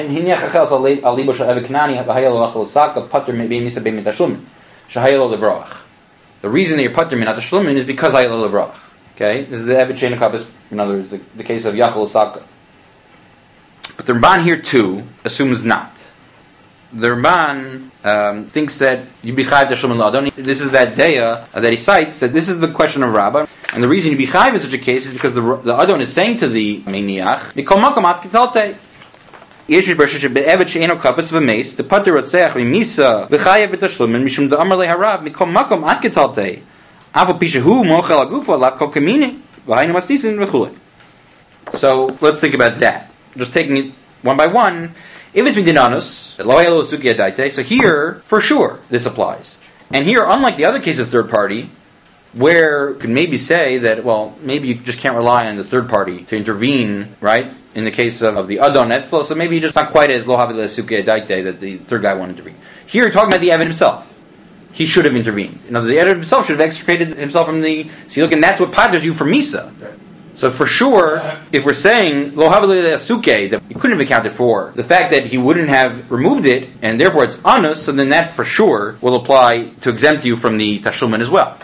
The reason that you're pater min tashlumin is because hayel levrach. Okay, this is the Evet She'eno Kapus. In other words, the, the case of Yachal Osaka. But the Ramban here too assumes not. The Ramban um, thinks that you be chayiv tashlumin la'adon. This is that daya uh, that he cites that this is the question of Rabbah, and the reason you be chayiv in such a case is because the the adon is saying to the meiniach, "Mikol makom at kitalte." Yesh b'rashish be'evet she'eno kapus v'meis the pater rotzeach v'misa v'chayev b'tashlumin mishum da'amar leharav mikol makom at kitalte. Avo pishahu mochel agufa lav kol kamini v'hainu masnisin v'chulei. So let's think about that. Just taking it one by one. If it's midinanus, so here, for sure, this applies. And here, unlike the other case of third party, where you could maybe say that, well, maybe you just can't rely on the third party to intervene, right? In the case of, of the Adon Etzlo, so maybe just not quite as lo havi le'asukei daite that the third guy won't intervene. Here, you're talking about the Eved himself. He should have intervened. In other words, the Eved himself should have extricated himself from the See, look, and that's what patters you for Misa. So for sure, if we're saying lo havi le'asukei, that you couldn't have accounted for the fact that he wouldn't have removed it, and therefore it's anus, so then that for sure will apply to exempt you from the tashlumin as well.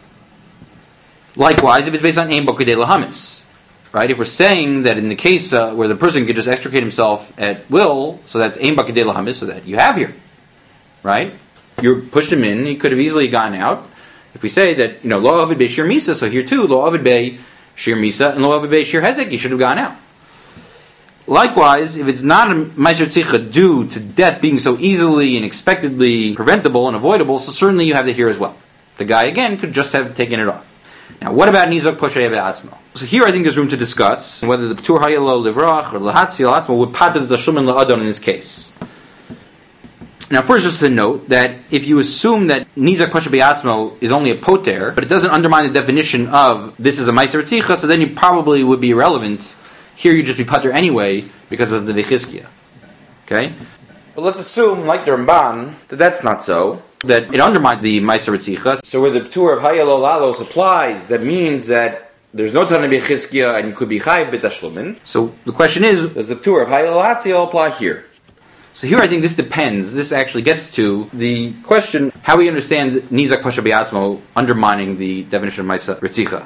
Likewise, if it's based on ein b'kedei lahamis. Right? If we're saying that in the case uh, where the person could just extricate himself at will, so that's ein b'kedei lahamis, so that you have here, right? You pushed him in, he could have easily gone out. If we say that, you know, lo avid be shir misa, so here too, lo avid be shir misa, and lo avid be shir hezek, he should have gone out. Likewise, if it's not a meiser tzicha due to death being so easily and expectedly preventable and avoidable, so certainly you have it here as well. The guy, again, could just have taken it off. Now, what about nizak poshei be'atzmo? So here, I think there's room to discuss whether the ptur hayalo livrach or lahatzi atzmo would pater the tashlumin la'adon in this case. Now, first, just to note that if you assume that nizak poshei be'atzmo is only a poter, but it doesn't undermine the definition of this is a meiser tzicha, so then you probably would be irrelevant. Here, you just be pater anyway because of the dechizkia. Okay, but let's assume, like the Ramban, that that's not so. That it undermines the Meiser Ritzicha. So where the Ptur of Hayalo Lalos applies, that means that there's no Tana B'Chizkiya and you could be Chayiv B'Tashlumin. So the question is, does the Ptur of Hayalo Latzio apply here? So here I think this depends. This actually gets to the question how we understand Nizak Pasha B'Atzmo undermining the definition of Meiser Ritzicha.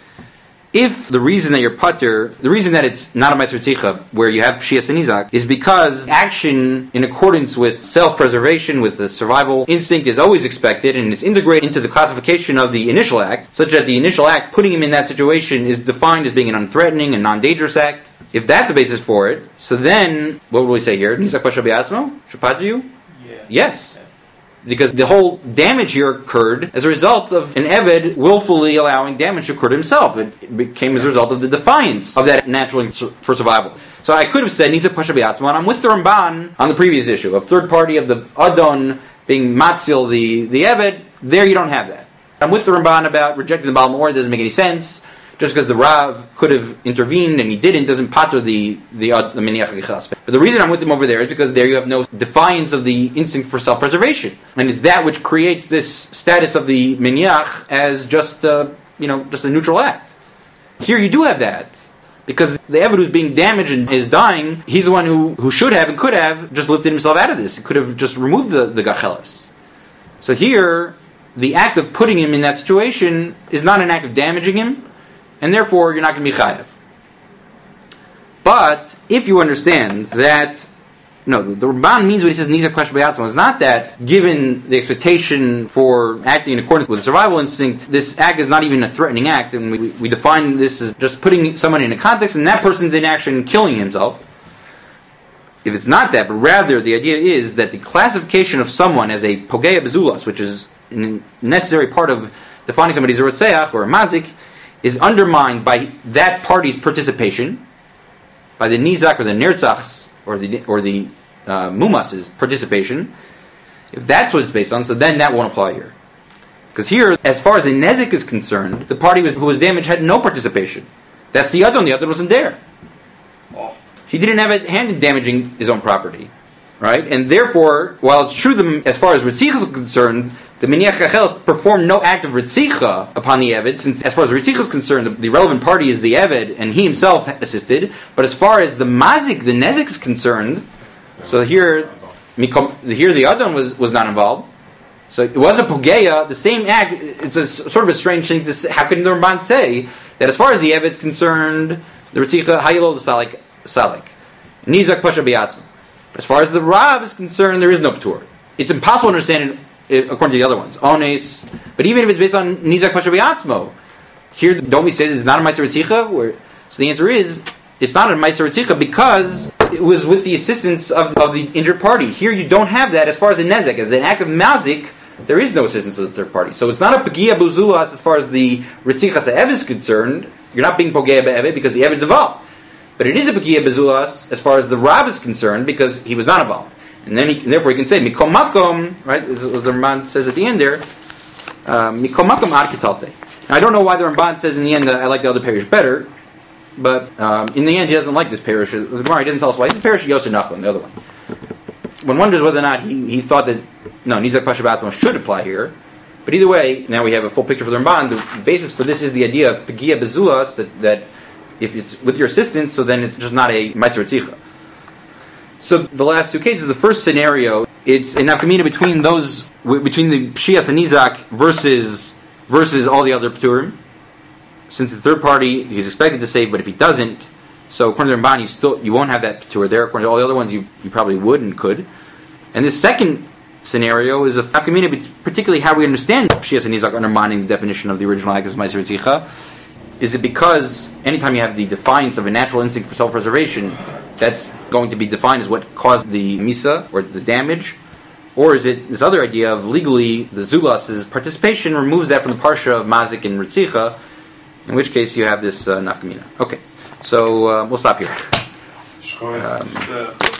If the reason that you're pater, the reason that it's not a Meiser Ritzicha, where you have Pshias and Nizak, is because action in accordance with self-preservation, with the survival instinct, is always expected, and it's integrated into the classification of the initial act, such that the initial act, putting him in that situation, is defined as being an unthreatening and non-dangerous act. If that's a basis for it, so then, what would we say here? Nizak Pasha B'Atzmo? Should pater you? Yeah. Yes. Because the whole damage here occurred as a result of an Eved willfully allowing damage to occur to himself. It became as a result of the defiance of that natural for survival. So I could have said, Nizak Pasha B'Atzmo, and I'm with the Ramban on the previous issue of third party of the Adon being Matzil, the, the Eved. There you don't have that. I'm with the Ramban about rejecting the Baal Ma'or. It doesn't make any sense. Just because the Rav could have intervened and he didn't, doesn't pater the the the miniach gichas. But the reason I'm with him over there is because there you have no defiance of the instinct for self-preservation, and it's that which creates this status of the miniach as just uh, you know just a neutral act. Here you do have that because the Eved who's being damaged and is dying, he's the one who, who should have and could have just lifted himself out of this. He could have just removed the the gachelas. So here, the act of putting him in that situation is not an act of damaging him. And therefore, you're not going to be chayav. But if you understand that, no, the, the Ramban means when he says nizak pasha b'atzmo, it's not that given the expectation for acting in accordance with the survival instinct, this act is not even a threatening act, and we, we define this as just putting someone in a context, and that person's in action killing himself. If it's not that, but rather the idea is that the classification of someone as a pogeya bezulas, which is a necessary part of defining somebody as a rotzeach or a mazik, is undermined by that party's participation, by the nizak or the nirtzachs or the or the uh, mumas's participation. If that's what it's based on, so then that won't apply here. Because here, as far as the nezik is concerned, the party was, who was damaged had no participation. That's the Adon. The Adon wasn't there. He didn't have a hand in damaging his own property, right? And therefore, while it's true that as far as Ritzicha is concerned, the Miniach Chacheles performed no act of Ritzicha upon the Eved, since as far as Ritzicha is concerned, the, the relevant party is the Eved, and he himself assisted. But as far as the Mazik, the Nezik is concerned, so here, here the Adon was, was not involved. So it was a Pogeya, the same act. It's a sort of a strange thing to say. How can the Ramban say that as far as the Eved is concerned, the Ritzicha, Hayilo the Salik, Salik, Nizak Pasha B'Atzmo. As far as the Rav is concerned, there is no Ptur. It's impossible to understand it according to the other ones. Ones. But even if it's based on Nizak Pasha B'Atzmo, here, don't we say that it's not a Meiser Ritzicha? So the answer is, it's not a Meiser Ritzicha because it was with the assistance of, of the injured party. Here you don't have that as far as a Nezek. As an act of Mazik, there is no assistance of the third party. So it's not a Pegia Buzulas as far as the Ritzicha Se'ev is concerned. You're not being Pogea Be'ev because the Evid's involved. But it is a Pekiya Bezulas as far as the Rav is concerned because he was not involved. And then he, and therefore he can say, Mikom Makom, right, as the Ramban says at the end there, Mikom Makom Ad Kitalte. I don't know why the Ramban says in the end that I like the other parish better, but um, in the end he doesn't like this parish. The Gemara doesn't tell us why. He's the parish of Yosef Nachman, the other one. One wonders whether or not he, he thought that, no, Nizak Pasha Batman should apply here. But either way, now we have a full picture for the Ramban. The basis for this is the idea of Pegiya Bezulas, that, that if it's with your assistance, so then it's just not a Meiser Tzikha. So the last two cases, the first scenario, it's a nafkamina between those, between the Pshias and Nizak versus versus all the other Pturim. Since the third party, he's expected to save, but if he doesn't, so according to the Ramban, you still you won't have that Ptur there. According to all the other ones, you, you probably would and could. And this second scenario is a nafkamina, particularly how we understand Pshias and Nizak undermining the definition of the original Akas Meiser Tzikha. Is it because anytime you have the defiance of a natural instinct for self-preservation, that's going to be defined as what caused the misa, or the damage? Or is it this other idea of legally, the Zulas's participation removes that from the Parsha of Mazik and Ritzicha, in which case you have this uh, nafkamina. Okay, so uh, we'll stop here. Um,